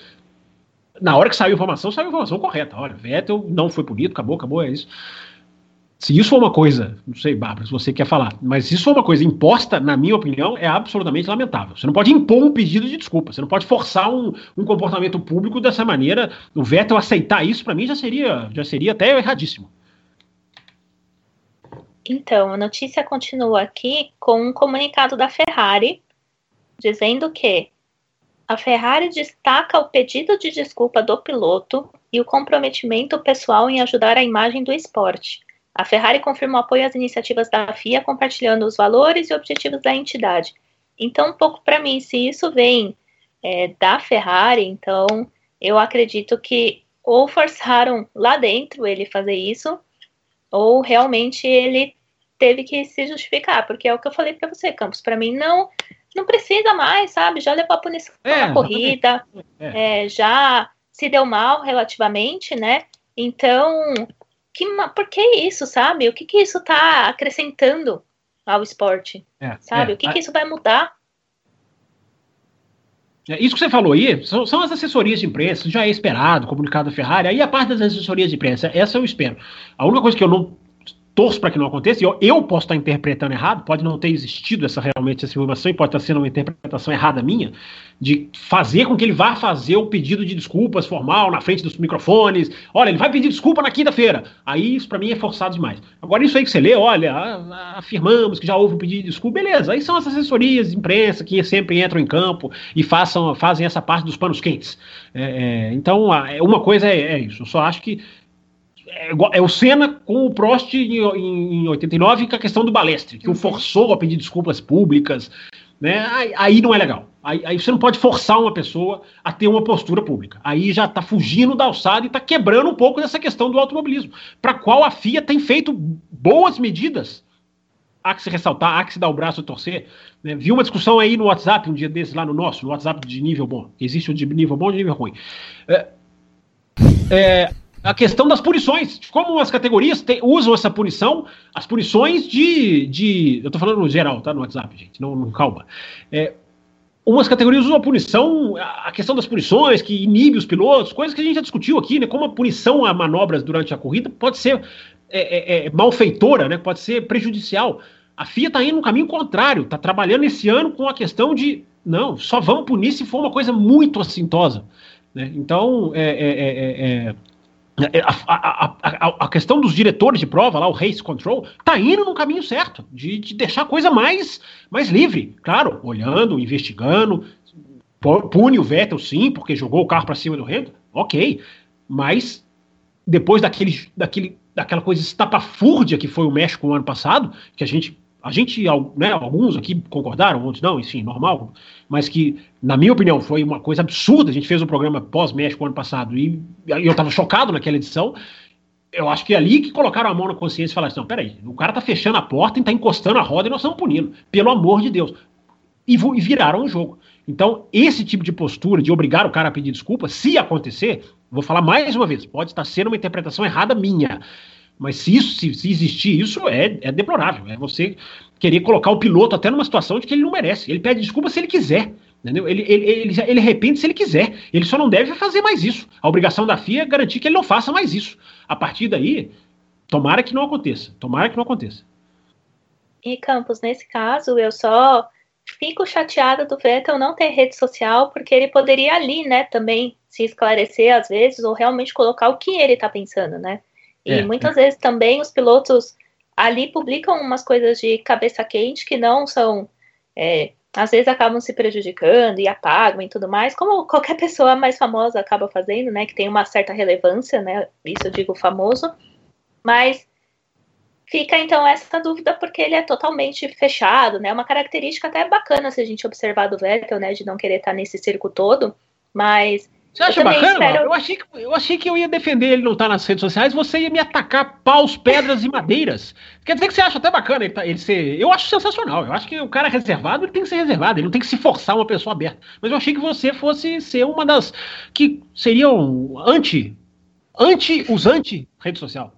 D: Na hora que saiu a informação, saiu a informação correta. Olha, Vettel não foi punido, acabou, acabou, é isso. Se isso for uma coisa, não sei, Bárbara, se você quer falar, mas se isso for uma coisa imposta, na minha opinião, é absolutamente lamentável. Você não pode impor um pedido de desculpa, você não pode forçar um, um comportamento público dessa maneira. O Vettel aceitar isso, para mim, já seria, já seria até erradíssimo.
B: Então, a notícia continua aqui com um comunicado da Ferrari, dizendo que a Ferrari destaca o pedido de desculpa do piloto e o comprometimento pessoal em ajudar a imagem do esporte. A Ferrari confirma o apoio às iniciativas da F I A, compartilhando os valores e objetivos da entidade. Então, um pouco para mim, se isso vem é, da Ferrari, então eu acredito que ou forçaram lá dentro ele fazer isso, ou realmente ele teve que se justificar, porque é o que eu falei para você, Campos. Para mim, não, não precisa mais, sabe? Já levou a punição é, na corrida, é. É, já se deu mal relativamente, né? Então... Que, por que isso, sabe? O que, que isso está acrescentando ao esporte? É, sabe? É, o que, que isso vai mudar?
D: É, isso que você falou aí são, são as assessorias de imprensa, já é esperado, comunicado da Ferrari, aí a parte das assessorias de imprensa, essa eu espero. A única coisa que eu não torço para que não aconteça, eu, eu posso estar interpretando errado, pode não ter existido essa realmente essa informação e pode estar sendo uma interpretação errada minha, de fazer com que ele vá fazer o pedido de desculpas formal na frente dos microfones. Olha, ele vai pedir desculpa na quinta-feira. Aí isso para mim é forçado demais. Agora isso aí que você lê, olha, afirmamos que já houve um pedido de desculpa, beleza. Aí são as assessorias de imprensa que sempre entram em campo e façam, fazem essa parte dos panos quentes. É, é, então, uma coisa é, é isso. Eu só acho que É, é o Senna com o Prost em, em oitenta e nove com a questão do Balestre, que o forçou a pedir desculpas públicas, né? Aí, aí não é legal. Aí, aí você não pode forçar uma pessoa a ter uma postura pública. Aí já está fugindo da alçada e está quebrando um pouco dessa questão do automobilismo, para a qual a F I A tem feito boas medidas. Há que se ressaltar, há que se dar o braço a torcer. Né? Vi uma discussão aí no WhatsApp, um dia desses lá no nosso, no WhatsApp de nível bom. Existe o de nível bom e de nível ruim. É, é, a questão das punições. Como as categorias te, usam essa punição, as punições de... de eu estou falando no geral, tá? No WhatsApp, gente. Não, não calma. É, umas categorias usam a punição, a questão das punições, que inibe os pilotos, coisas que a gente já discutiu aqui, né? Como a punição a manobras durante a corrida pode ser é, é, é, malfeitora, né? Pode ser prejudicial. A F I A está indo no caminho contrário, está trabalhando esse ano com a questão de, não, só vamos punir se for uma coisa muito assintosa. Né? Então, é, é, é, é, a, a, a, a questão dos diretores de prova, lá, o race control, está indo no caminho certo, de, de deixar a coisa mais, mais livre. Claro, olhando, investigando, pune o Vettel sim, porque jogou o carro para cima do Hamilton, ok, mas depois daquele, daquele, daquela coisa estapafúrdia que foi o México no ano passado, que a gente... A gente, né, alguns aqui concordaram, outros não, enfim, normal, mas que, na minha opinião, foi uma coisa absurda. A gente fez um programa pós-México ano passado e, e eu estava chocado naquela edição. Eu acho que é ali que colocaram a mão na consciência e falaram assim, não, peraí, o cara tá fechando a porta e tá encostando a roda e nós estamos punindo, pelo amor de Deus. E, e viraram o jogo. Então, esse tipo de postura de obrigar o cara a pedir desculpa, se acontecer, vou falar mais uma vez, pode estar sendo uma interpretação errada minha, mas se, isso, se, se existir isso, é, é deplorável. É você querer colocar o piloto até numa situação de que ele não merece. Ele pede desculpa se ele quiser. Entendeu? Ele, ele, ele, ele arrepende se ele quiser. Ele só não deve fazer mais isso. A obrigação da F I A é garantir que ele não faça mais isso. A partir daí, tomara que não aconteça. Tomara que não aconteça.
B: E, Campos, nesse caso, eu só fico chateada do Vettel não ter rede social, porque ele poderia ali, né, também se esclarecer às vezes, ou realmente colocar o que ele tá pensando, né? E é, muitas é. vezes também os pilotos ali publicam umas coisas de cabeça quente que não são, é, às vezes acabam se prejudicando e apagam e tudo mais, como qualquer pessoa mais famosa acaba fazendo, né, que tem uma certa relevância, né, isso eu digo famoso, mas fica então essa dúvida porque ele é totalmente fechado, né, uma característica até bacana se a gente observar do Vettel, né, de não querer estar nesse circo todo, mas...
D: Você acha bacana? Espero... Eu, achei que, eu achei que eu ia defender ele não estar nas redes sociais, você ia me atacar paus, pedras e madeiras. Quer dizer que você acha até bacana ele, ele ser... Eu acho sensacional. Eu acho que o cara reservado, ele tem que ser reservado. Ele não tem que se forçar uma pessoa aberta. Mas eu achei que você fosse ser uma das... que seriam anti... anti os anti-rede social.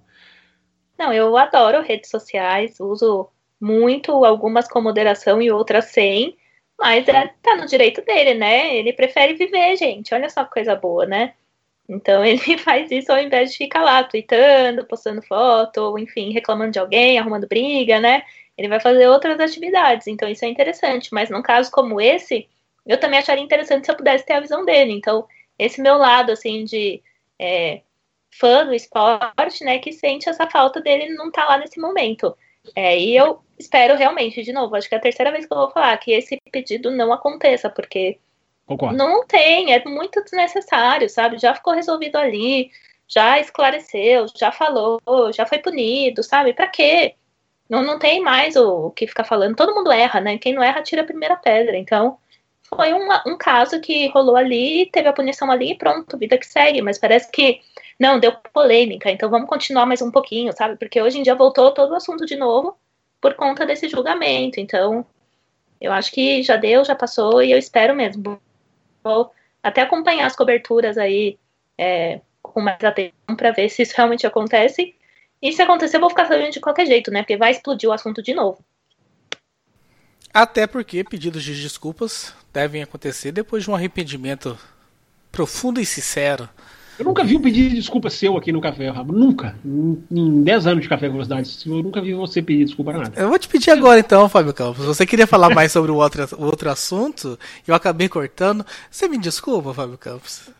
B: Não, eu adoro redes sociais. Uso muito, algumas com moderação e outras sem. Mas é, tá no direito dele, né? Ele prefere viver, gente. Olha só que coisa boa, né? Então ele faz isso ao invés de ficar lá tweetando, postando foto, ou enfim, reclamando de alguém, arrumando briga, né? Ele vai fazer outras atividades. Então isso é interessante. Mas num caso como esse, eu também acharia interessante se eu pudesse ter a visão dele. Então, esse meu lado, assim, de é, fã do esporte, né? Que sente essa falta dele não tá lá nesse momento. É, e eu espero realmente, de novo, acho que é a terceira vez que eu vou falar, que esse pedido não aconteça, porque
D: Concordo.
B: Não tem, é muito desnecessário, sabe? Já ficou resolvido ali, já esclareceu, já falou, já foi punido, sabe? Pra quê? Não, não tem mais o, o que ficar falando. Todo mundo erra, né? Quem não erra, tira a primeira pedra. Então, foi um, um caso que rolou ali, teve a punição ali e pronto, vida que segue. Mas parece que, não, deu polêmica, então vamos continuar mais um pouquinho, sabe? Porque hoje em dia voltou todo o assunto de novo por conta desse julgamento. Então, eu acho que já deu, já passou e eu espero mesmo. Vou até acompanhar as coberturas aí é, com mais atenção para ver se isso realmente acontece. E se acontecer, eu vou ficar sabendo de qualquer jeito, né? Porque vai explodir o assunto de novo.
A: Até porque pedidos de desculpas devem acontecer depois de um arrependimento profundo e sincero.
D: Eu nunca vi um pedido de desculpa seu aqui no Café, Rabo. Nunca. Em dez anos de Café com Velocidade, eu nunca vi você pedir desculpa pra nada.
A: Eu vou te pedir agora então, Fábio Campos. Você queria falar mais sobre o outro, o outro assunto, eu acabei cortando. Você me desculpa, Fábio Campos?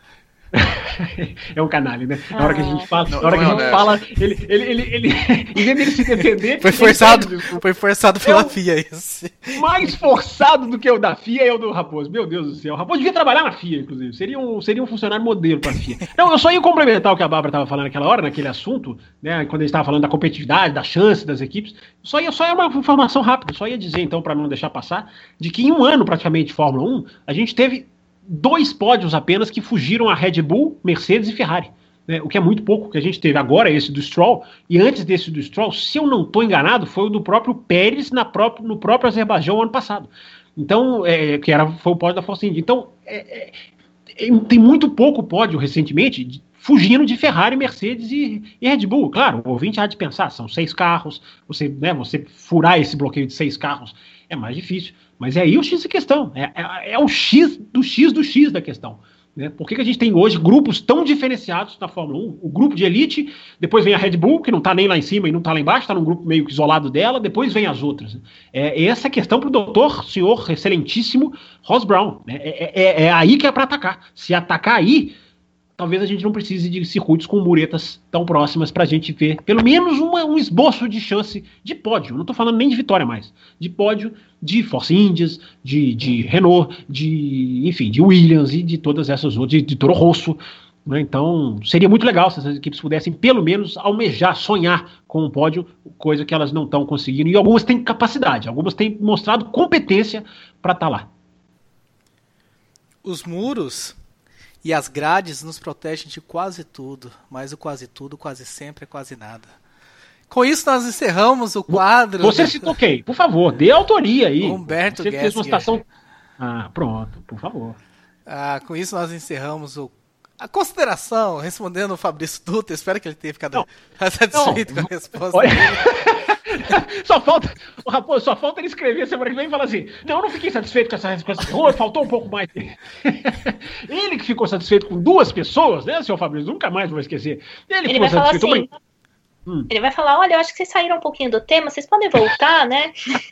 D: É um canalha, né? Na hora que a gente fala,
C: Não,
D: na hora
C: não
D: que a
C: é
D: gente
C: honesto.
D: fala, ele, ele, ele, ele, em vez dele se defender,
A: Foi
D: ele
A: forçado,
D: pede desculpa.
A: foi forçado pela
D: É o-
A: F I A isso.
D: Mais forçado do que o da F I A é o do Raposo. Meu Deus do céu. O Raposo devia trabalhar na F I A, inclusive. Seria um, seria um funcionário modelo para a F I A. Não, eu só ia complementar o que a Bárbara estava falando naquela hora, naquele assunto, né? Quando a gente estava falando da competitividade, da chance das equipes. Só ia, só ia uma informação rápida. Só ia dizer, então, para não deixar passar, de que em um ano praticamente de Fórmula um, a gente teve dois pódios apenas que fugiram a Red Bull, Mercedes e Ferrari. Né, o que é muito pouco que a gente teve agora, esse do Stroll, e antes desse do Stroll, se eu não estou enganado, foi o do próprio Pérez na próprio, no próprio Azerbaijão ano passado. Então, é, que era, foi o pódio da Force India. Então, é, é, é, tem muito pouco pódio recentemente, de, fugindo de Ferrari, Mercedes e, e Red Bull. Claro, o ouvinte há de pensar, são seis carros, você, né, você furar esse bloqueio de seis carros é mais difícil. Mas é aí o X da questão, é, é, é o X do X do X da questão. Né? Por que, que a gente tem hoje grupos tão diferenciados na Fórmula um? O grupo de elite, depois vem a Red Bull, que não está nem lá em cima e não está lá embaixo, está num grupo meio que isolado dela, depois vem as outras. Né? É, essa questão para o doutor, senhor excelentíssimo Ross Brown. Né? É, é, é aí que é para atacar. Se atacar aí, talvez a gente não precise de circuitos com muretas tão próximas para a gente ver pelo menos uma, um esboço de chance de pódio. Não estou falando nem de vitória mais. De pódio de Force Indias, de, de Renault, de, enfim, de Williams e de todas essas outras, de, de Toro Rosso. Né? Então, seria muito legal se essas equipes pudessem pelo menos almejar, sonhar com um pódio, coisa que elas não estão conseguindo. E algumas têm capacidade, algumas têm mostrado competência para estar lá.
A: Os muros e as grades nos protegem de quase tudo, mas o quase tudo, quase sempre, é quase nada. Com isso, nós encerramos o quadro.
D: Você citou quem? Por favor, dê autoria aí.
A: Humberto
D: Você fez uma
A: Gessinger.
D: citação. Ah, pronto, por favor.
A: Ah, com isso, nós encerramos o... a consideração, respondendo o Fabrício Dutra. Espero que ele tenha ficado
D: Não.
A: satisfeito
D: Não.
A: com a resposta
D: Olha...
A: dele.
D: Só falta, o Raposo, só falta ele escrever semana que vem e falar assim: não, eu não fiquei satisfeito com essa resposta, oh, faltou um pouco mais. Ele que ficou satisfeito com duas pessoas, né, senhor Fabrício? Nunca mais vou esquecer. Ele,
B: Ele vai falar assim,
D: mas... hum.
B: ele vai falar, olha, eu acho que vocês saíram um pouquinho do tema, vocês podem voltar, né?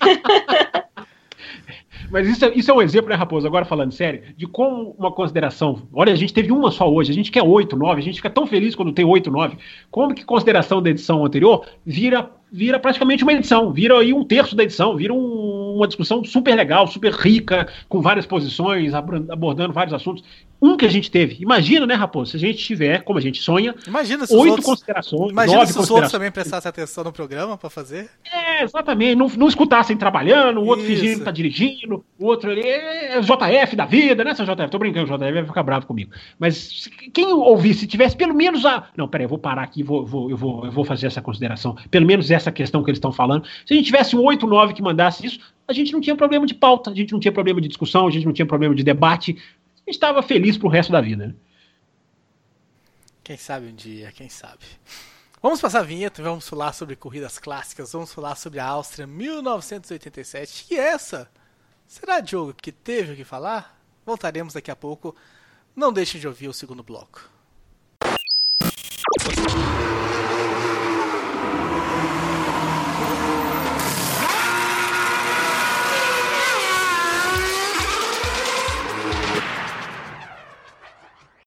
D: Mas isso é, isso é um exemplo, né, Raposo, agora falando sério, de como uma consideração, olha, a gente teve uma só hoje, a gente quer oito, nove, a gente fica tão feliz quando tem oito, nove, como que consideração da edição anterior vira, vira praticamente uma edição, vira aí um terço da edição, vira um, uma discussão super legal, super rica, com várias posições, abordando vários assuntos. Um que a gente teve, imagina, né, Raposo, se a gente tiver, como a gente sonha,
A: Imagina se
D: oito
A: os outros,
D: considerações,
A: imagina
D: nove
A: se os outros
D: considerações.
A: também prestassem atenção no programa para fazer.
D: É, exatamente, não, não escutassem trabalhando, o outro
A: Isso.
D: fingindo que tá dirigindo, o outro ali é o J F da vida, né, seu J F? Tô brincando, o J F vai ficar bravo comigo. Mas se- quem ouvisse, tivesse pelo menos a... Não, peraí, eu vou parar aqui, vou, vou, eu, vou, eu vou fazer essa consideração. Pelo menos essa questão que eles estão falando. Se a gente tivesse um oito, nove que mandasse isso, a gente não tinha problema de pauta, a gente não tinha problema de discussão, a gente não tinha problema de debate. A gente estava feliz pro resto da vida, né?
A: Quem sabe um dia, quem sabe. Vamos passar a vinheta e vamos falar sobre corridas clássicas. Vamos falar sobre a Áustria mil novecentos e oitenta e sete. E essa? Será, Diogo, que teve o que falar? Voltaremos daqui a pouco. Não deixem de ouvir o segundo bloco.